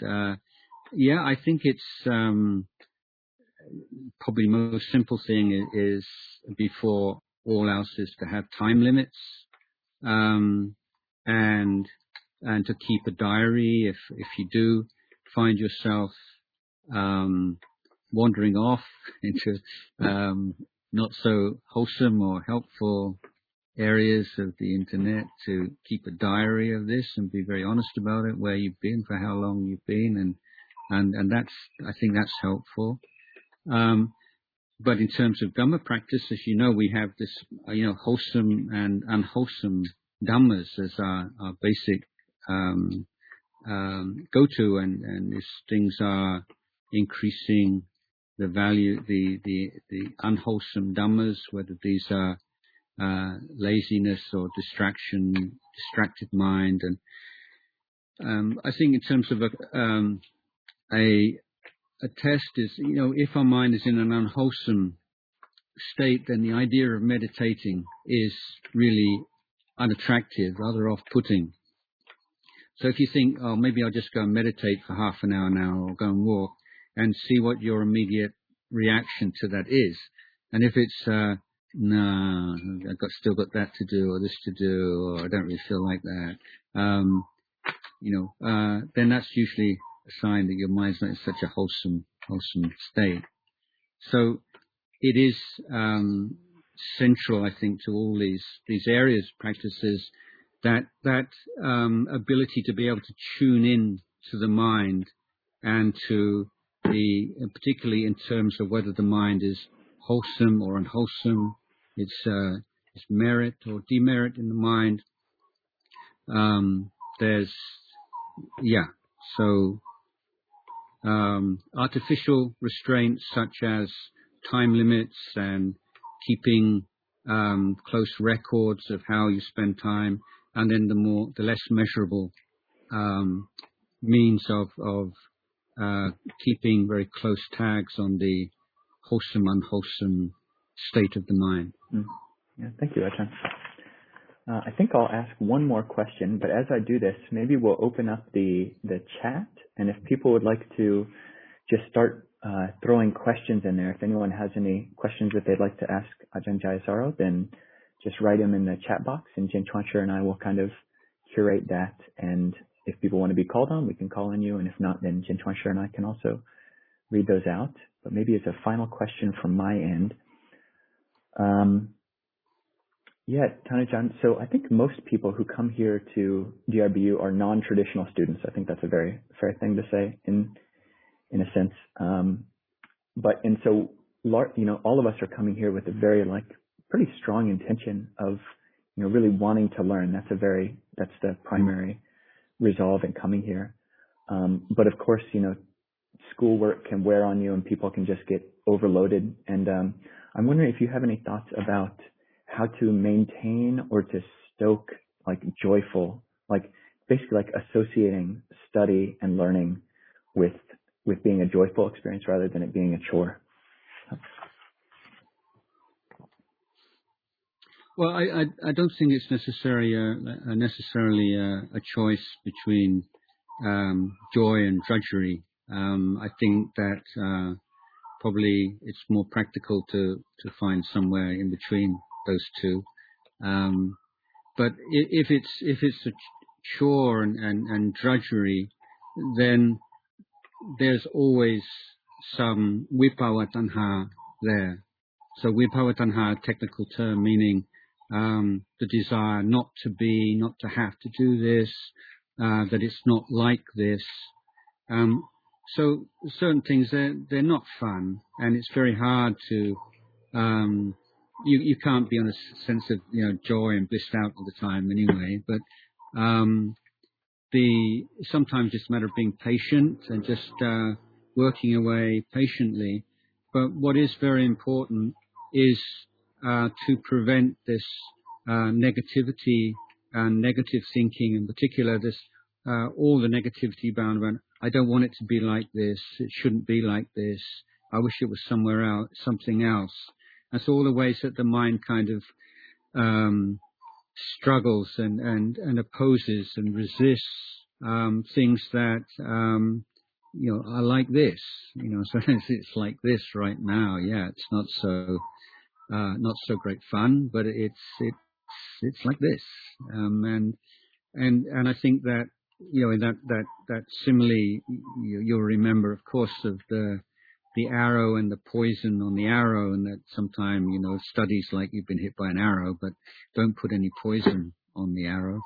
I think it's probably the most simple thing is before all else is to have time limits, and to keep a diary if you do find yourself wandering off into not so wholesome or helpful areas of the internet, to keep a diary of this and be very honest about it, where you've been, for how long you've been, and that's, I think that's helpful. But in terms of Dhamma practice, as you know, we have this, wholesome and unwholesome Dhammas as our basic go-to, and these things are increasing the value, the unwholesome Dhammas, whether these are laziness or distracted mind. And I think in terms of a test is, if our mind is in an unwholesome state, then the idea of meditating is really unattractive, rather off-putting. So if you think, oh, maybe I'll just go and meditate for half an hour now, or go and walk, and see what your immediate reaction to that is. And if it's, no, I've still got that to do, or this to do, or I don't really feel like that, then that's usually a sign that your mind's not in such a wholesome state. So it is central, I think, to all these areas, practices, that ability to be able to tune in to the mind, and to particularly in terms of whether the mind is wholesome or unwholesome, its merit or demerit in the mind. So artificial restraints such as time limits and keeping close records of how you spend time, and then the less measurable means of keeping very close tags on the wholesome, unwholesome state of the mind. Yeah, thank you, Ajahn. I think I'll ask one more question, but as I do this, maybe we'll open up the chat, and if people would like to just start throwing questions in there, if anyone has any questions that they'd like to ask Ajahn Jayasaro, then just write them in the chat box, and Jen Chuancher and I will kind of curate that, and if people want to be called on, we can call on you, and if not, then Jen Chuancher and I can also read those out. But maybe as a final question from my end, Tanajan, so I think most people who come here to DRBU are non-traditional students. I think that's a very fair thing to say in a sense. So all of us are coming here with a very pretty strong intention of, really wanting to learn. That's the primary resolve in coming here. But of course, schoolwork can wear on you and people can just get overloaded. And I'm wondering if you have any thoughts about how to maintain or to stoke joyful, basically associating study and learning with being a joyful experience rather than it being a chore. Well, I don't think it's necessarily a choice between joy and drudgery. I think that probably it's more practical to find somewhere in between those two. But if it's a chore and drudgery, then there's always some vipavatanha there. So vipavatanha, a technical term meaning the desire not to be, not to have to do this, that it's not like this. So certain things, they're not fun, and it's very hard to, you can't be on a sense of, joy and blissed out all the time anyway, but sometimes it's a matter of being patient and just working away patiently. But what is very important is to prevent this negativity and negative thinking, in particular, this all the negativity bound around, I don't want it to be like this, it shouldn't be like this, I wish it was somewhere else, something else. That's all the ways that the mind kind of struggles and opposes and resists things that are like this. So it's like this right now. Yeah, it's not so great fun, but it's like this. And I think that in that simile, you'll remember, of course, of the arrow and the poison on the arrow, and that sometimes, studies like you've been hit by an arrow, but don't put any poison on the arrow.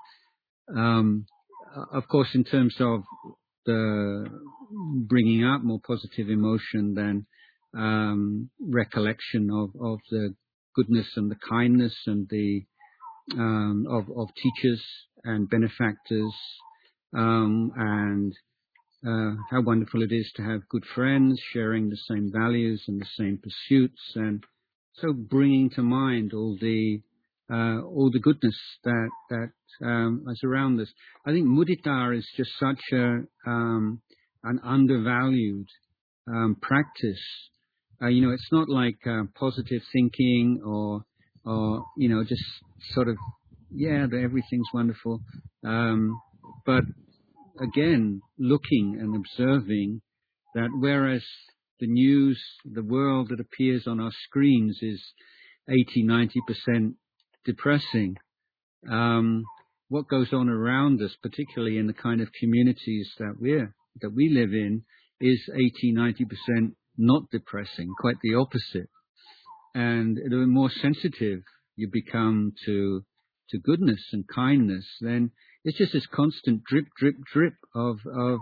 Of course, in terms of the bringing up more positive emotion, then recollection of the goodness and the kindness and the of teachers and benefactors, and how wonderful it is to have good friends sharing the same values and the same pursuits, and so bringing to mind all the goodness that is around us. I think mudita is just such an undervalued practice. It's not like positive thinking or just sort of that everything's wonderful, but again, looking and observing that whereas the news, the world that appears on our screens is 80-90% depressing, what goes on around us, particularly in the kind of communities that we live in, is 80-90% not depressing, quite the opposite. And the more sensitive you become to goodness and kindness, then it's just this constant drip, drip, drip of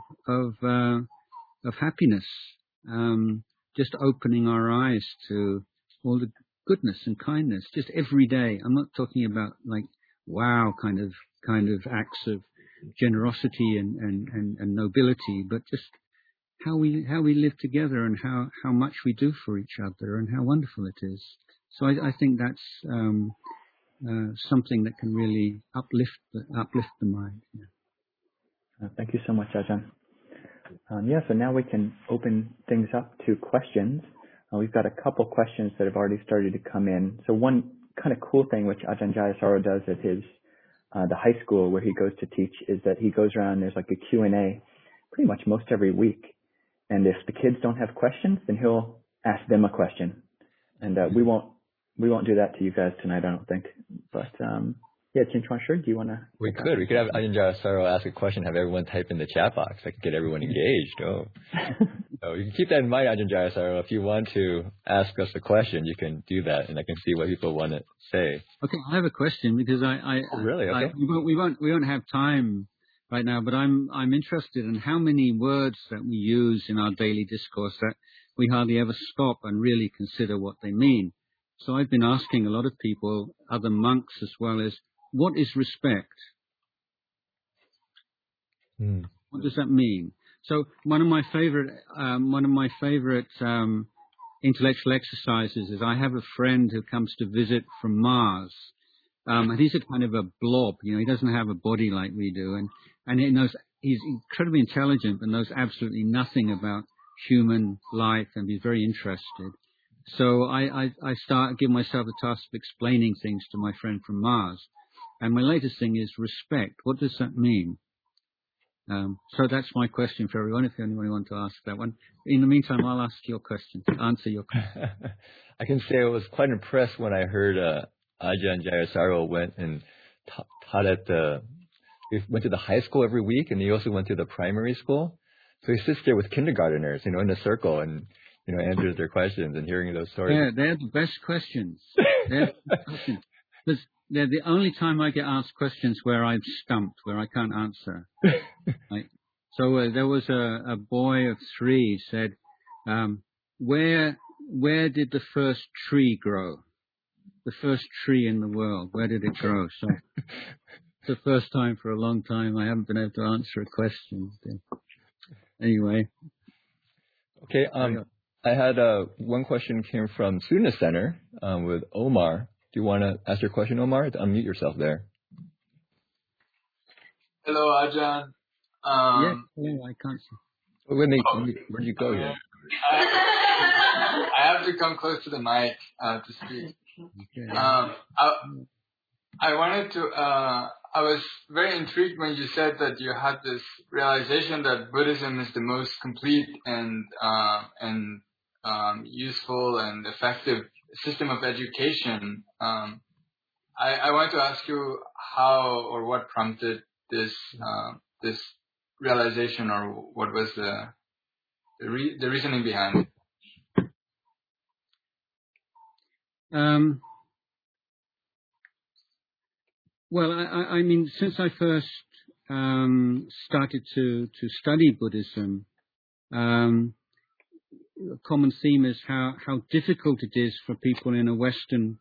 happiness. Just opening our eyes to all the goodness and kindness, just every day. I'm not talking about like wow kind of acts of generosity and nobility, but just how we live together and how much we do for each other and how wonderful it is. So I think that's something that can really uplift the mind. Yeah. Thank you so much, Ajahn. So now we can open things up to questions. We've got a couple questions that have already started to come in. So one kind of cool thing which Ajahn Jayasaro does at his the high school where he goes to teach is that he goes around, there's like a Q&A pretty much most every week. And if the kids don't have questions, then he'll ask them a question. And we won't do that to you guys tonight, I don't think. But Chin Chuan Shi, do you want to? We could have Ajahn Jayasaro ask a question, have everyone type in the chat box. I could get everyone engaged. So you can keep that in mind, Ajahn Jayasaro. If you want to ask us a question, you can do that, and I can see what people want to say. Okay, I have a question because really? Okay. We won't have time right now, but I'm interested in how many words that we use in our daily discourse that we hardly ever stop and really consider what they mean. So I've been asking a lot of people, other monks as well as, what is respect? What does that mean? So one of my favorite intellectual exercises is I have a friend who comes to visit from Mars, and he's a kind of a blob. He doesn't have a body like we do, and he's incredibly intelligent, but knows absolutely nothing about human life, and he's very interested. So I give myself the task of explaining things to my friend from Mars. And my latest thing is respect. What does that mean? So that's my question for everyone, if anyone wants to ask that one. In the meantime, I'll answer your question. I can say I was quite impressed when I heard Ajahn Jayasaro went and taught he went to the high school every week, and he also went to the primary school. So he sits there with kindergartners, in a circle, and answers their questions and hearing those stories. Yeah, they're the best questions. Because they're the only time I get asked questions where I'm stumped, where I can't answer. Right? So there was a boy of 3 said, where did the first tree grow? The first tree in the world, where did it grow? So it's the first time for a long time I haven't been able to answer a question. Anyway. Okay. I had one question came from Student Center with Omar. Do you want to ask your question, Omar? Unmute yourself there. Hello, Ajahn. Yeah, I can't see. Where'd you go here? I have to come close to the mic to speak. Okay. I wanted to. I was very intrigued when you said that you had this realization that Buddhism is the most complete and useful and effective system of education. I want to ask you how or what prompted this realization, or what was the reasoning behind it? Well, I mean, since I first started to study Buddhism, a common theme is how difficult it is for people in a Western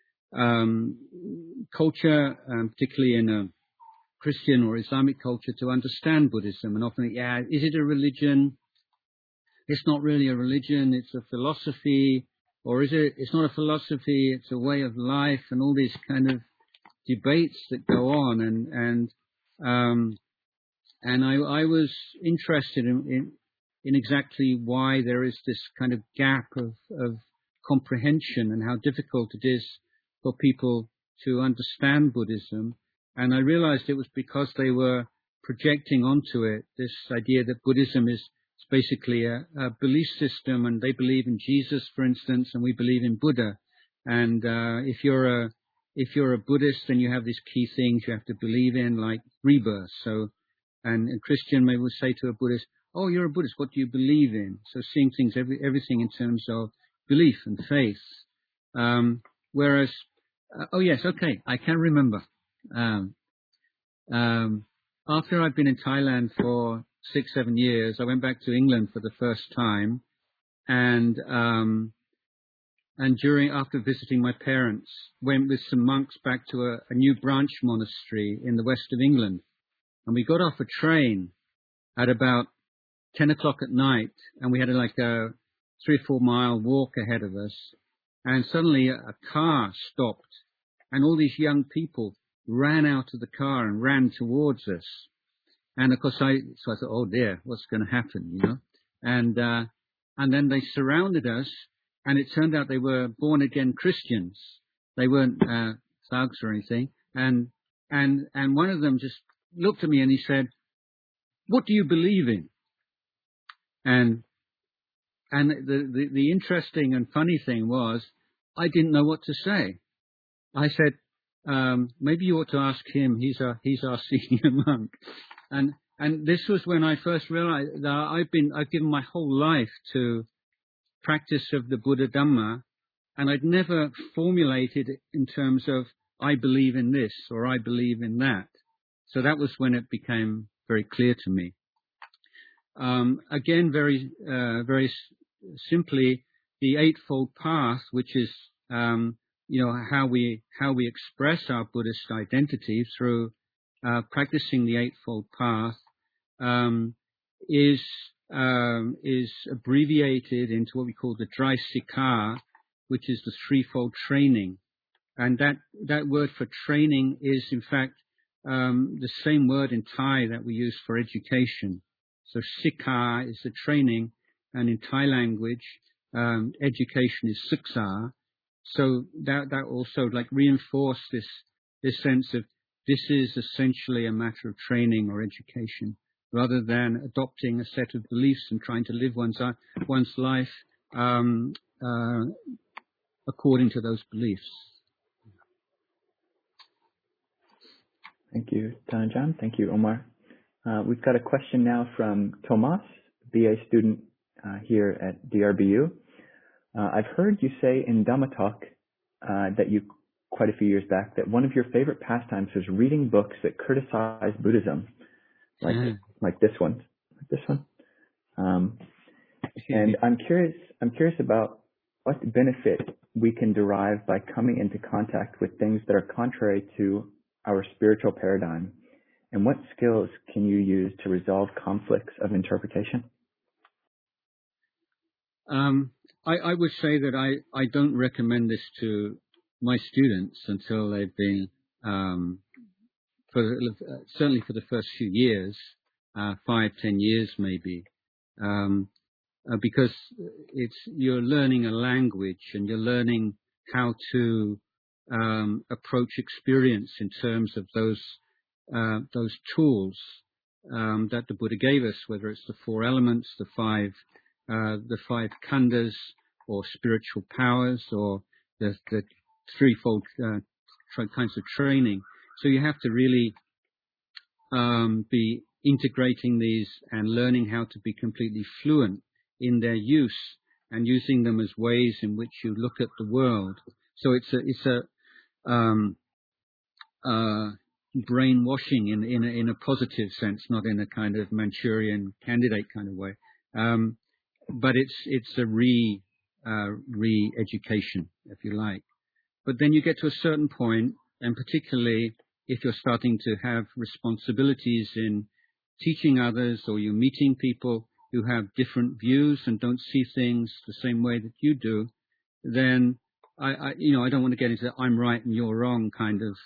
culture, particularly in a Christian or Islamic culture, to understand Buddhism. And often, is it a religion? It's not really a religion, it's a philosophy. Or is it, it's not a philosophy, it's a way of life, and all these kind of debates that go on. And I was interested in exactly why there is this kind of gap of comprehension and how difficult it is for people to understand Buddhism. And I realized it was because they were projecting onto it this idea that Buddhism is basically a belief system, and they believe in Jesus, for instance, and we believe in Buddha. And if you're a Buddhist, then you have these key things you have to believe in, like rebirth. So, and a Christian may will say to a Buddhist, "Oh, you're a Buddhist. What do you believe in?" So seeing things, everything in terms of belief and faith. Whereas, oh yes, okay, I can remember. After I'd been in Thailand for 6-7 years, I went back to England for the first time, and after visiting my parents, went with some monks back to a new branch monastery in the west of England, and we got off a train at about 10 o'clock at night, and we had like a 3 or 4 mile walk ahead of us, and suddenly a car stopped, and all these young people ran out of the car and ran towards us. And of course I thought, oh dear, what's going to happen, you know? And then they surrounded us, and it turned out they were born again Christians. They weren't thugs or anything. And one of them just looked at me and he said, "What do you believe in?" And the interesting and funny thing was, I didn't know what to say. I said, maybe you ought to ask him. He's our senior monk. And this was when I first realized that I've given my whole life to practice of the Buddha Dhamma, and I'd never formulated it in terms of I believe in this or I believe in that. So that was when it became very clear to me. Again, very simply, the Eightfold Path, which is how we express our Buddhist identity through practicing the Eightfold Path, is abbreviated into what we call the Dry Sikha, which is the threefold training. And that word for training is, in fact, the same word in Thai that we use for education. So Sikha is the training, and in Thai language, education is Siksa. So that also like reinforced this sense of this is essentially a matter of training or education, rather than adopting a set of beliefs and trying to live one's life according to those beliefs. Thank you, Dhananjay. Thank you, Omar. We've got a question now from Tomas, BA student here at DRBU. I've heard you say in Dhamma Talk that you, quite a few years back, that one of your favorite pastimes was reading books that criticize Buddhism, like this one. And I'm curious about what benefit we can derive by coming into contact with things that are contrary to our spiritual paradigm, and what skills can you use to resolve conflicts of interpretation? I would say that I don't recommend this to my students until they've been, certainly for the first few years, 5-10 years maybe, because you're learning a language and you're learning how to approach experience in terms of those tools that the Buddha gave us, whether it's the 4 elements, the five khandhas, or spiritual powers, or the threefold kinds of training. So you have to really be integrating these and learning how to be completely fluent in their use and using them as ways in which you look at the world. So it's a brainwashing in a positive sense, not in a kind of Manchurian candidate kind of way. But it's a re-education, if you like. But then you get to a certain point, and particularly if you're starting to have responsibilities in teaching others, or you're meeting people who have different views and don't see things the same way that you do, then I don't want to get into I'm right and you're wrong kind of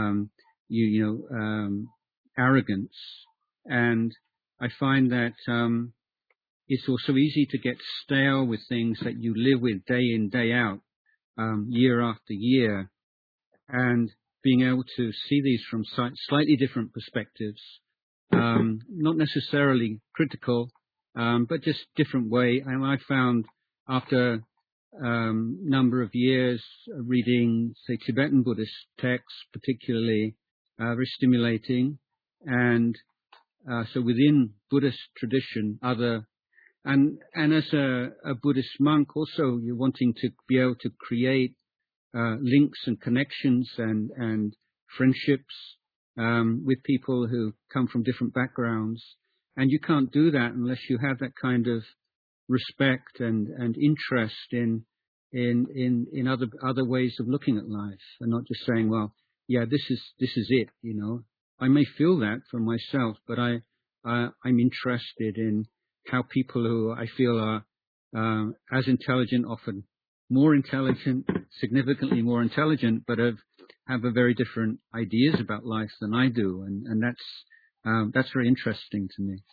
arrogance. And I find that it's also easy to get stale with things that you live with day in, day out, year after year, and being able to see these from slightly different perspectives, not necessarily critical, but just different way. And I found after number of years reading, say, Tibetan Buddhist texts, particularly, very stimulating. And so within Buddhist tradition, and as a Buddhist monk, also you're wanting to be able to create links and connections and friendships with people who come from different backgrounds. And you can't do that unless you have that kind of respect and interest in other ways of looking at life, and not just saying, well, yeah, this is it, you know. I may feel that for myself, but I'm interested in how people who I feel are as intelligent, often more intelligent, significantly more intelligent, but have a very different ideas about life than I do, and that's very interesting to me.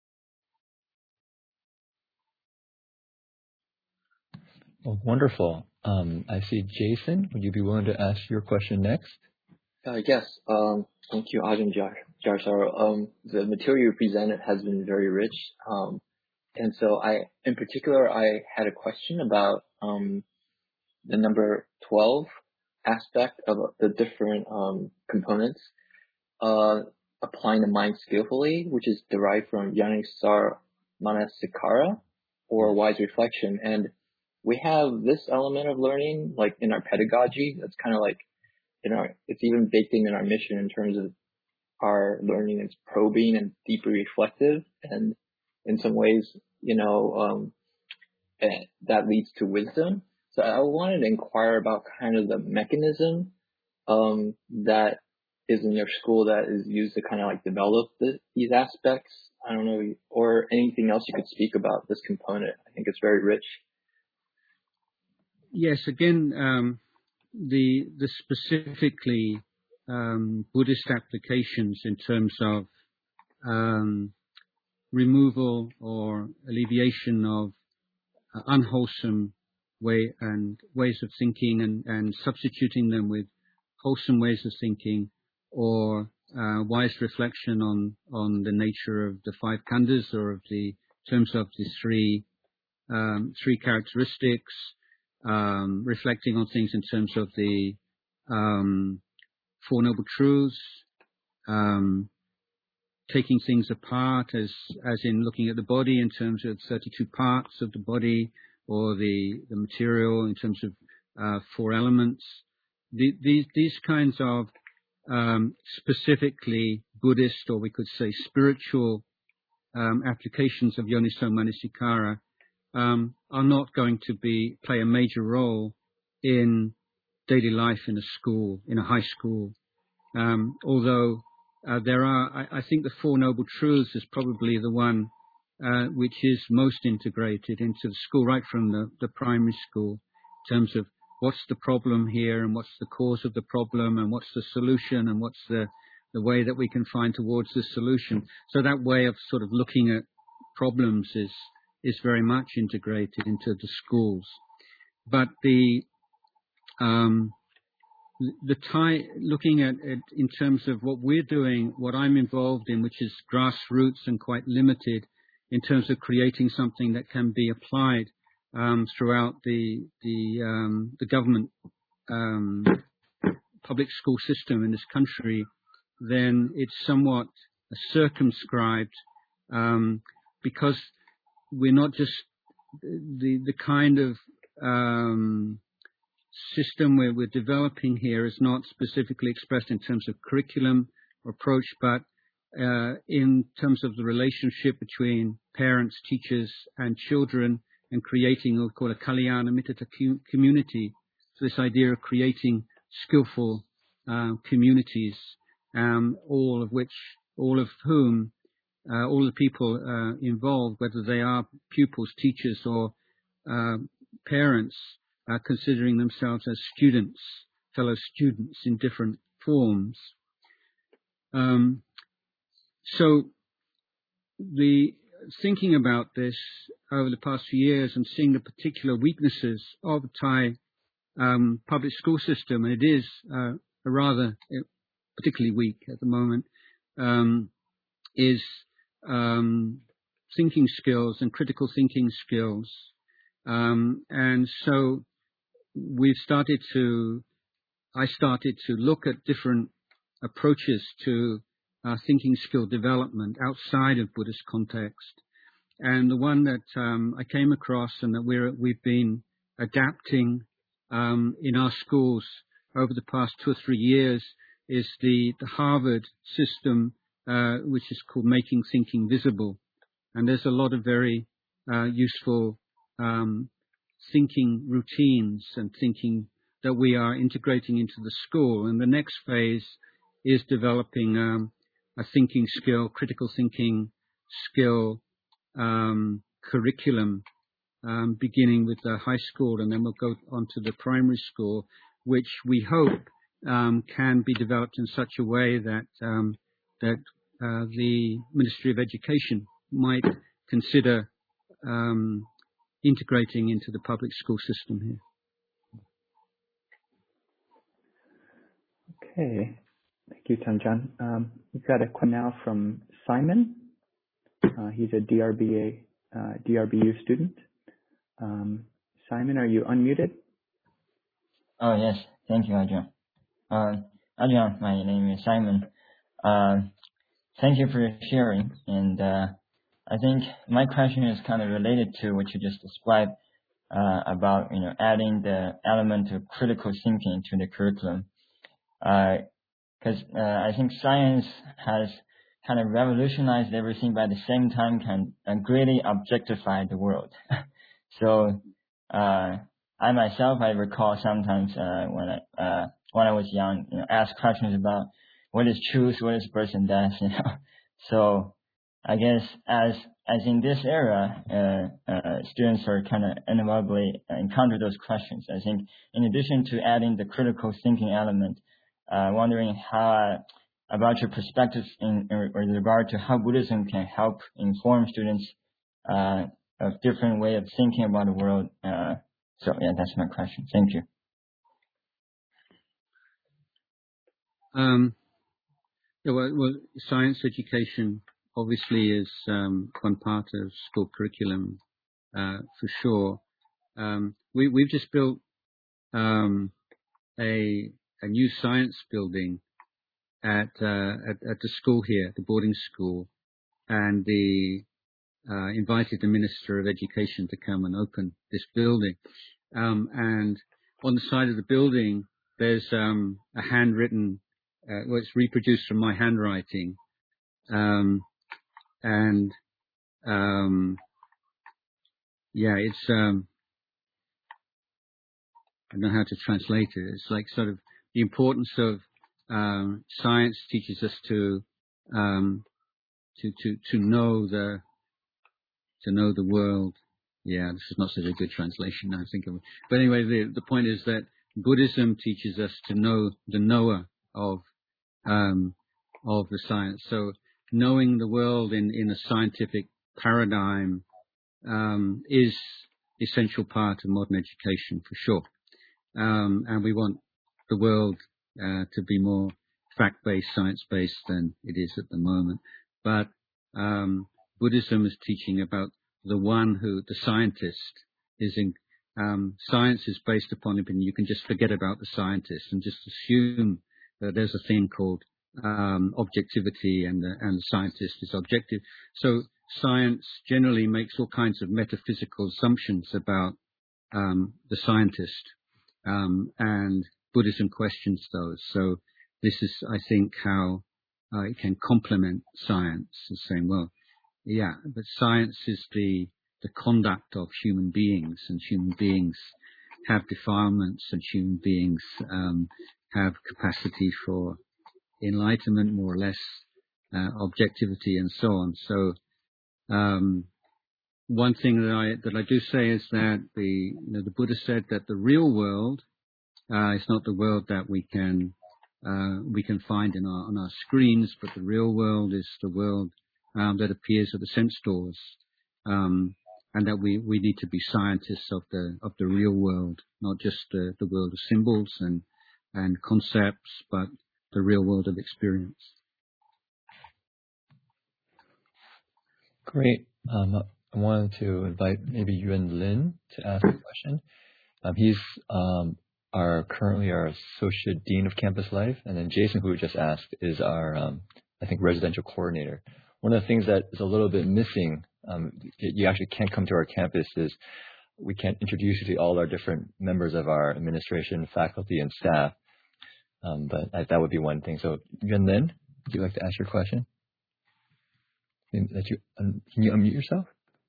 Well, wonderful. I see Jason. Would you be willing to ask your question next? Yes. Thank you, Ajahn Jayasaro. The material you presented has been very rich. And so in particular, I had a question about the number 12 aspect of the different components, applying the mind skillfully, which is derived from Yanagisara Manasikara, or wise reflection. And we have this element of learning, like in our pedagogy, that's kind of like it's even baked in our mission in terms of our learning is probing and deeply reflective, and in some ways, that leads to wisdom. So I wanted to inquire about kind of the mechanism that is in your school that is used to kind of like develop these aspects. I don't know, or anything else you could speak about this component. I think it's very rich. Yes, again, the specifically Buddhist applications in terms of removal or alleviation of unwholesome ways of thinking and substituting them with wholesome ways of thinking, or wise reflection on the nature of the five khandhas, or of the terms of the three characteristics, reflecting on things in terms of the Four Noble Truths, taking things apart as in looking at the body in terms of 32 parts of the body, or the material in terms of four elements. These kinds of specifically Buddhist, or we could say spiritual applications of Yoniso Manasikara are not going to play a major role in daily life in a school, in a high school. Although there are, I think the Four Noble Truths is probably the one which is most integrated into the school, right from the primary school, in terms of what's the problem here, and what's the cause of the problem, and what's the solution, and what's the way that we can find towards the solution. So that way of sort of looking at problems is very much integrated into the schools. But looking at it in terms of what we're doing, what I'm involved in, which is grassroots and quite limited in terms of creating something that can be applied throughout the government public school system in this country, then it's somewhat circumscribed, because we're not just the kind of system where we're developing here is not specifically expressed in terms of curriculum or approach, but in terms of the relationship between parents, teachers, and children, and creating what we call a Kalyana Mitta community. So this idea of creating skillful communities, all of whom, all the people involved, whether they are pupils, teachers, or parents, are considering themselves as students, fellow students in different forms. So the thinking about this over the past few years and seeing the particular weaknesses of the Thai public school system, and it is a rather particularly weak at the moment, is thinking skills and critical thinking skills. And so I started to look at different approaches to thinking skill development outside of Buddhist context. And the one that I came across and that we've been adapting in our schools over the past 2 or 3 years is the Harvard system, which is called Making Thinking Visible. And there's a lot of very useful thinking routines and thinking that we are integrating into the school. And the next phase is developing a thinking skill, critical thinking skill curriculum, beginning with the high school, and then we'll go on to the primary school, which we hope can be developed in such a way that the Ministry of Education might consider integrating into the public school system here. Okay. Thank you, Tanjan. We've got a question now from Simon. He's a DRBU student. Simon, are you unmuted? Oh, yes. Thank you, Ajahn. Ajahn, my name is Simon. Thank you for sharing. And I think my question is kind of related to what you just described about, adding the element of critical thinking to the curriculum. Because I think science has kind of revolutionized everything, but at the same time can greatly objectify the world. So I myself, I recall sometimes when I was young, ask questions about what is truth, what is birth and death, So I guess as in this era, students are kind of inevitably encounter those questions. I think in addition to adding the critical thinking element, wondering how about your perspectives in regard to how Buddhism can help inform students of different way of thinking about the world. So yeah, that's my question. Thank you. Well, science education obviously is one part of school curriculum for sure. We've just built a new science building at the school here, the boarding school, and invited the Minister of Education to come and open this building. And on the side of the building, there's a handwritten, it's reproduced from my handwriting, it's I don't know how to translate it. It's like sort of the importance of science teaches us to know the world. Yeah, this is not such a good translation now I think of it. But anyway, the point is that Buddhism teaches us to know the knower of the science. So knowing the world in a scientific paradigm is essential part of modern education for sure. And we want the world to be more fact-based, science-based than it is at the moment. But Buddhism is teaching about the one who, the scientist, is in. Science is based upon opinion. You can just forget about the scientist and just assume that there's a thing called objectivity and the scientist is objective. So science generally makes all kinds of metaphysical assumptions about the scientist, and Buddhism questions those. So this is, I think, how it can complement science, saying, well, yeah, but science is the conduct of human beings, and human beings have defilements, and human beings have capacity for enlightenment, more or less, objectivity, and so on. So one thing that I do say is that the Buddha said that the real world is not the world that we can find on our screens, but the real world is the world that appears at the sense doors, and that we need to be scientists of the real world, not just the world of symbols and concepts, but the real world of experience. Great. I wanted to invite maybe Yuan Lin to ask a question. He's currently our Associate Dean of Campus Life, and then Jason, who just asked, is our, I think, residential coordinator. One of the things that is a little bit missing, you actually can't come to our campus, is we can't introduce you to all our different members of our administration, faculty, and staff. But that would be one thing. So, Yuan Lin, would you like to ask your question? Can you unmute yourself?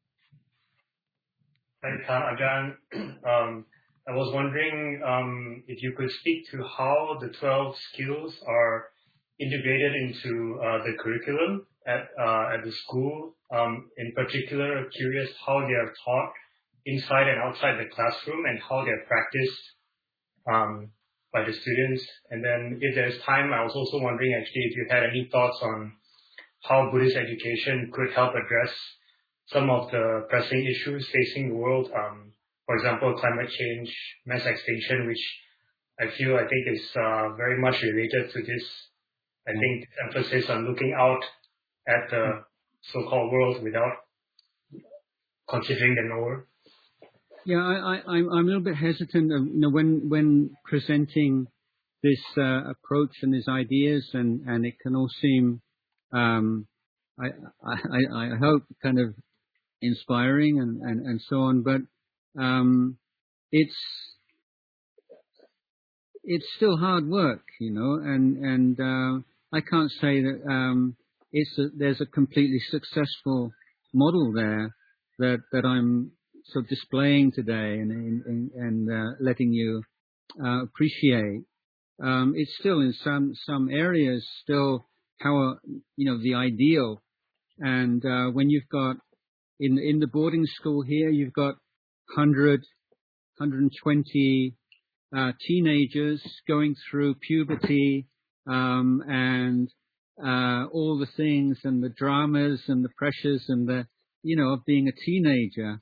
Hi, Ajahn. I was wondering if you could speak to how the 12 skills are integrated into the curriculum at the school. In particular, I'm curious how they are taught inside and outside the classroom, and how they're practiced by the students. And then if there's time, I was also wondering actually if you had any thoughts on how Buddhist education could help address some of the pressing issues facing the world. For example, climate change, mass extinction, which I think is very much related to this. I think emphasis on looking out at the so-called world without considering the knower. Yeah, I'm a little bit hesitant, when presenting this approach and these ideas, and it can all seem, I hope, kind of inspiring and so on, but it's still hard work, and I can't say that there's a completely successful model there that I'm sort of displaying today and letting you appreciate. It's still in some areas still how the ideal, and when you've got in the boarding school here, you've got 120 teenagers going through puberty, and all the things and the dramas and the pressures and the of being a teenager.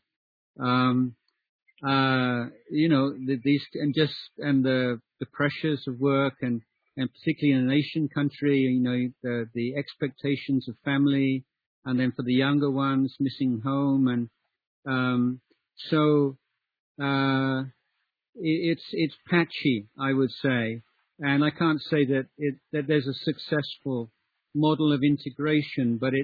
The pressures of work, and particularly in a nation country, the expectations of family, and then for the younger ones, missing home, and it's patchy, I would say, and I can't say that there's a successful model of integration, but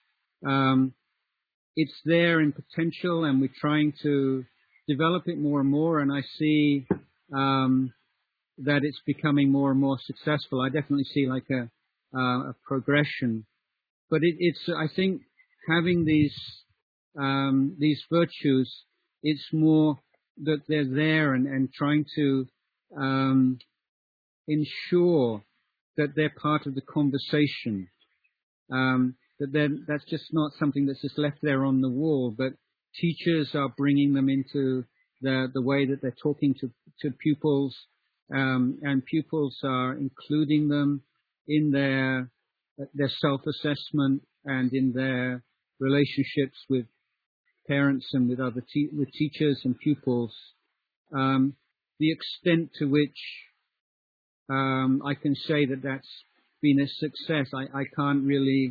it's there in potential, and we're trying to develop it more and more, and I see that it's becoming more and more successful. I definitely see like a progression, but it's I think having these virtues, it's more that they're there and trying to ensure that they're part of the conversation. That's just not something that's just left there on the wall, but teachers are bringing them into the way that they're talking to pupils, and pupils are including them in their self-assessment and in their relationships with parents and with other with teachers and pupils. The extent to which I can say that that's been a success, I can't really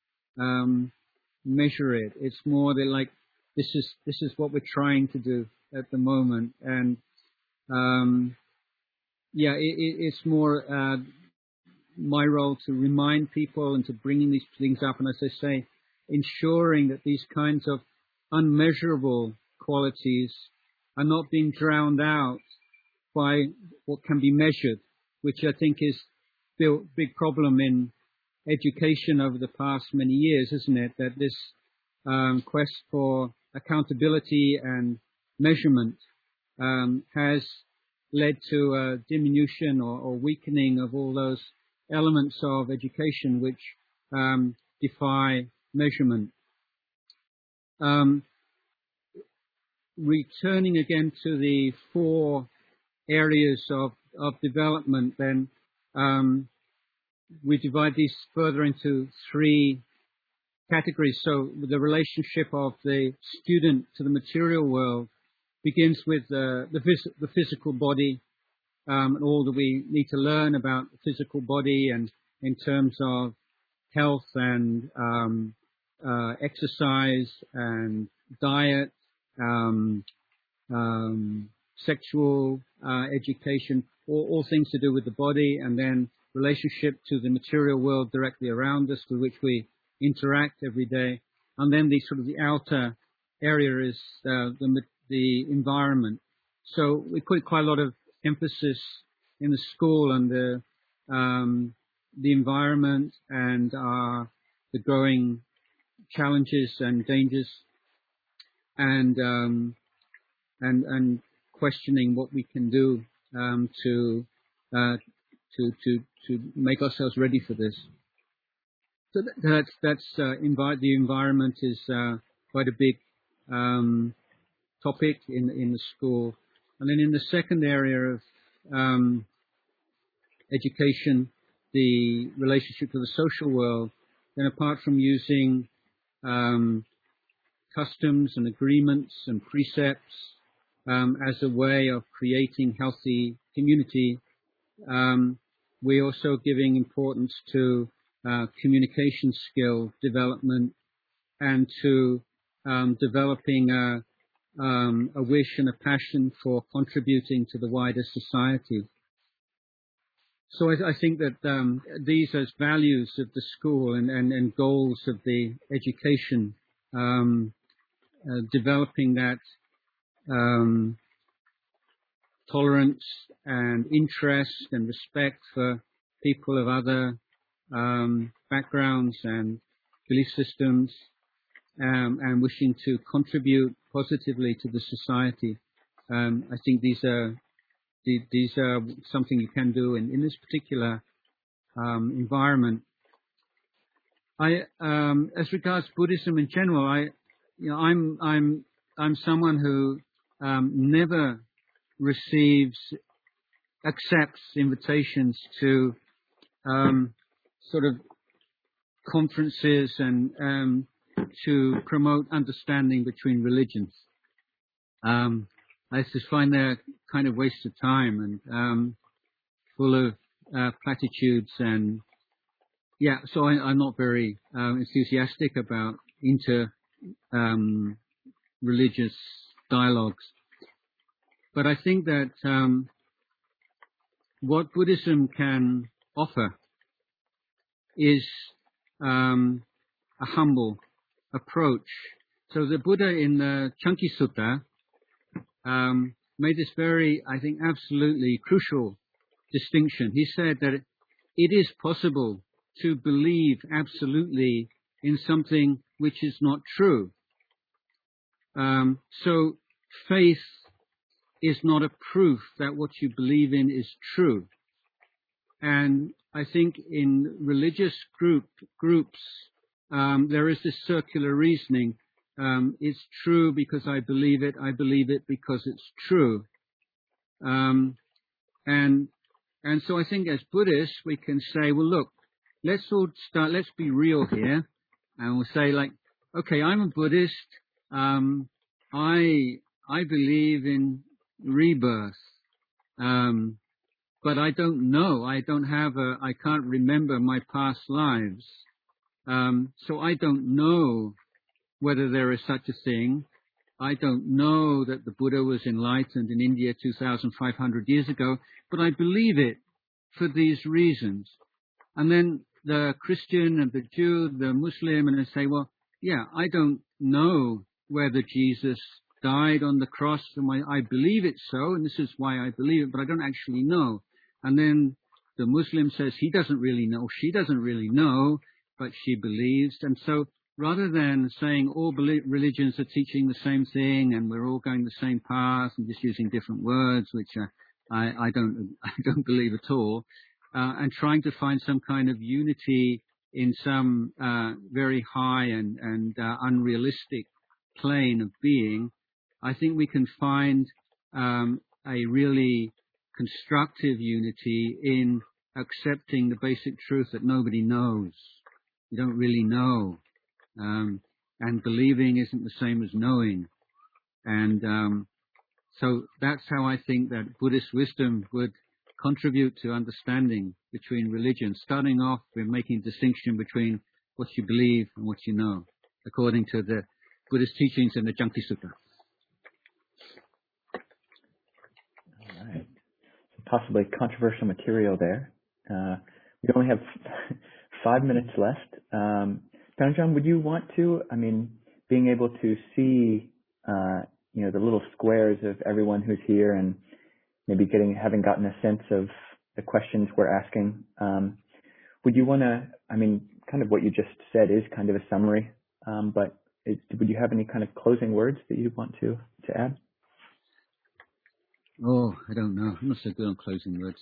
measure it. It's more that like this is what we're trying to do at the moment, and it's more my role to remind people and to bringing these things up. And as I say, ensuring that these kinds of unmeasurable qualities are not being drowned out by what can be measured, which I think is the big problem in education over the past many years, isn't it? That this quest for accountability and measurement has led to a diminution or weakening of all those elements of education which defy measurement. Returning again to the 4 areas of development, then we divide these further into 3 categories. So the relationship of the student to the material world begins with the physical body, and all that we need to learn about the physical body, and in terms of health and exercise and diet, sexual education, all things to do with the body, and then relationship to the material world directly around us, with which we interact every day. And then the sort of the outer area is the environment. So we put quite a lot of emphasis in the school on the environment and the growing challenges and dangers, and questioning what we can do to make ourselves ready for this. So the environment is quite a big topic in the school. And then in the second area of education, the relationship to the social world, then apart from using customs and agreements and precepts as a way of creating healthy community, we're also giving importance to communication skill development, and to developing a wish and a passion for contributing to the wider society. So I think that these as values of the school and goals of the education, developing that tolerance and interest and respect for people of other backgrounds and belief systems, and wishing to contribute positively to the society. I think these are something you can do in this particular environment. As regards Buddhism in general, I'm someone who never accepts invitations to sort of conferences and to promote understanding between religions. I just find they're kind of waste of time and full of platitudes, and so I'm not very enthusiastic about religious dialogues. But I think that what Buddhism can offer is a humble approach. So the Buddha in the Chanki Sutta made this very, I think, absolutely crucial distinction. He said that it is possible to believe absolutely in something which is not true. So faith is not a proof that what you believe in is true. And I think in religious groups, there is this circular reasoning. It's true because I believe it because it's true. And so I think as Buddhists, we can say, well, look, let's be real here. And we'll say, like, okay, I'm a Buddhist. I believe in rebirth. But I don't know. I can't remember my past lives. So I don't know whether there is such a thing. I don't know that the Buddha was enlightened in India 2,500 years ago, but I believe it for these reasons. And then the Christian and the Jew, the Muslim, and they say, well, yeah, I don't know whether Jesus died on the cross, and I believe it so, and this is why I believe it, but I don't actually know. And then the Muslim says he doesn't really know, she doesn't really know, but she believes. And so rather than saying all religions are teaching the same thing and we're all going the same path and just using different words, which I don't believe at all, and trying to find some kind of unity in some very high and unrealistic plane of being, I think we can find a really constructive unity in accepting the basic truth that nobody knows. You don't really know. And believing isn't the same as knowing. And so that's how I think that Buddhist wisdom would contribute to understanding between religions, starting off with making a distinction between what you believe and what you know, according to the Buddhist teachings in the Janki Sutta. All right. Possibly controversial material there. We only have 5 minutes left. Panajam, would you want to, being able to see, the little squares of everyone who's here and maybe having gotten a sense of the questions we're asking, would you want to, kind of what you just said is kind of a summary, but would you have any kind of closing words that you'd want to add? Oh, I don't know. I'm not so good on closing words.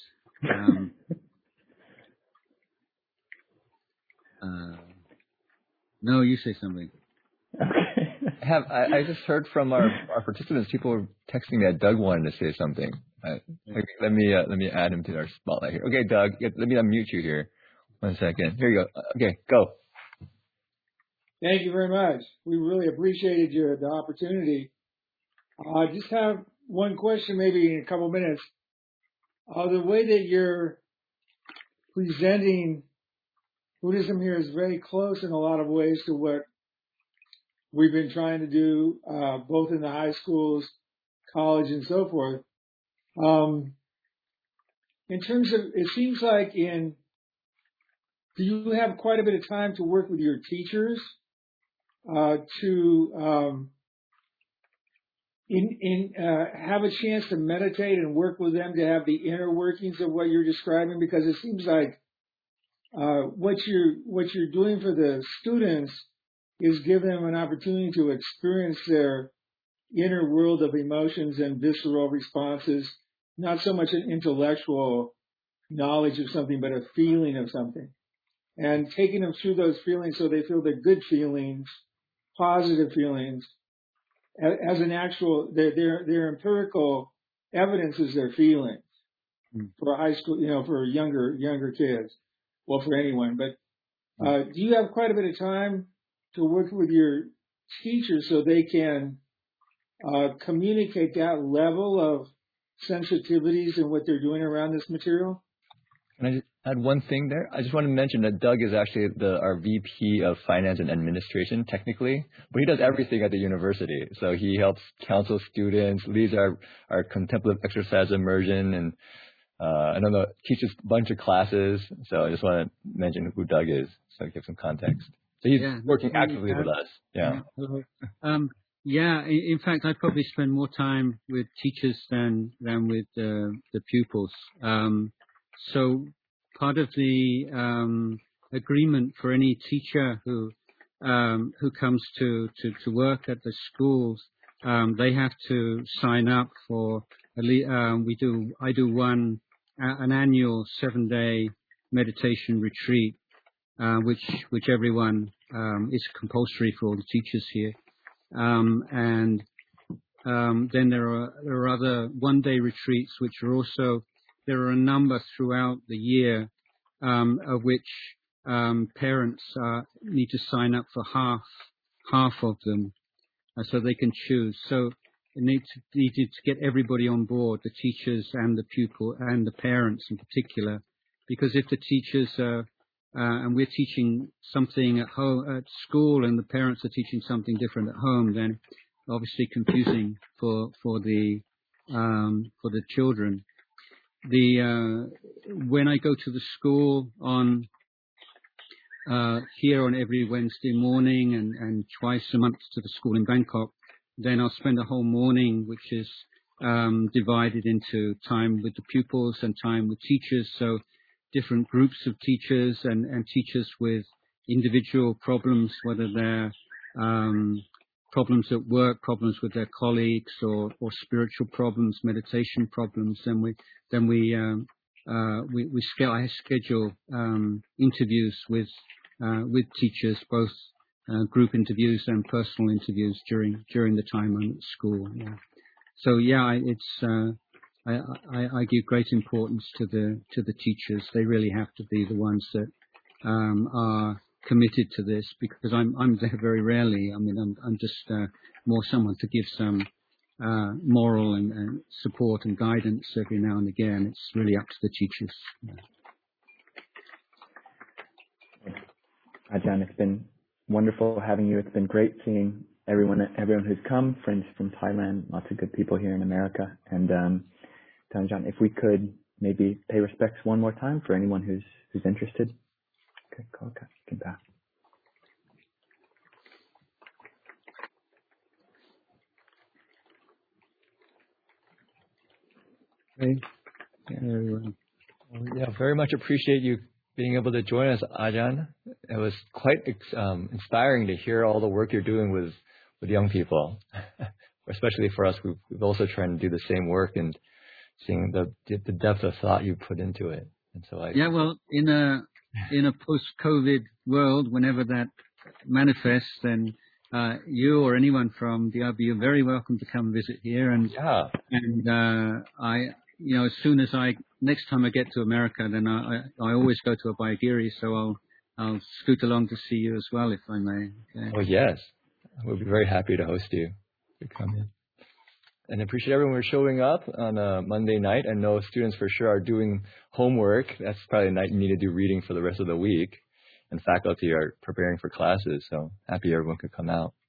No, you say something. Okay. I just heard from our participants. People were texting me that Doug wanted to say something. Let me add him to our spotlight here. Okay, Doug, let me unmute you here. 1 second. Here you go. Okay, go. Thank you very much. We really appreciated the opportunity. I just have one question, maybe in a couple minutes. The way that you're presenting Buddhism here is very close in a lot of ways to what we've been trying to do, both in the high schools, college, and so forth. In terms of, it seems like do you have quite a bit of time to work with your teachers to have a chance to meditate and work with them to have the inner workings of what you're describing? Because it seems like what you're doing for the students is give them an opportunity to experience their inner world of emotions and visceral responses, not so much an intellectual knowledge of something, but a feeling of something. And taking them through those feelings so they feel they're good feelings, positive feelings, as an actual, their empirical evidence is their feelings for high school, for younger kids, well, for anyone. But do you have quite a bit of time to work with your teachers so they can communicate that level of sensitivities in what they're doing around this material? Can I just add one thing there? I just want to mention that Doug is actually our VP of Finance and Administration, technically, but he does everything at the university. So he helps counsel students, leads our contemplative exercise immersion, and teaches a bunch of classes. So I just want to mention who Doug is, so to give some context. So he's working actively with us. Yeah. In fact, I probably spend more time with teachers than with the pupils. So part of the agreement for any teacher who comes to work at the schools, they have to sign up for I do an annual 7-day meditation retreat, which everyone is compulsory for all the teachers here. And then there are other 1-day retreats, which are also, there are a number throughout the year, of which parents need to sign up for half of them, so they can choose. So it needed to get everybody on board, the teachers and the pupil and the parents in particular, because if the teachers and we're teaching something at home, at school, and the parents are teaching something different at home, then obviously confusing for the children. When I go to the school on here on every Wednesday morning and twice a month to the school in Bangkok. Then I'll spend a whole morning, which is divided into time with the pupils and time with teachers. So different groups of teachers and teachers with individual problems, whether they're problems at work, problems with their colleagues, or spiritual problems, meditation problems. I schedule interviews with teachers, both group interviews and personal interviews during the time I'm at school. Yeah. So yeah, I give great importance to the teachers. They really have to be the ones that are committed to this, because I'm there very rarely. I mean, I'm just more someone to give some moral and support and guidance every now and again. It's really up to the teachers. Ajahn, it's been wonderful having you. It's been great seeing everyone who's come, friends from Thailand, lots of good people here in America. And Ajahn, if we could maybe pay respects one more time for anyone who's interested. Okay, cool. Okay, you can pass. Yeah, very much appreciate you being able to join us, Ajahn. It was quite inspiring to hear all the work you're doing with young people, especially for us. We've also tried to do the same work and seeing the depth of thought you put into it. And so well, in a post-COVID world, whenever that manifests, then you or anyone from DRB are very welcome to come visit here. And as soon as next time I get to America, then I always go to Abhayagiri, so I'll scoot along to see you as well, if I may. Okay. Oh yes, we'll be very happy to host you to come in. And I appreciate everyone for showing up on a Monday night. I know students for sure are doing homework. That's probably a night you need to do reading for the rest of the week. And faculty are preparing for classes, so happy everyone could come out.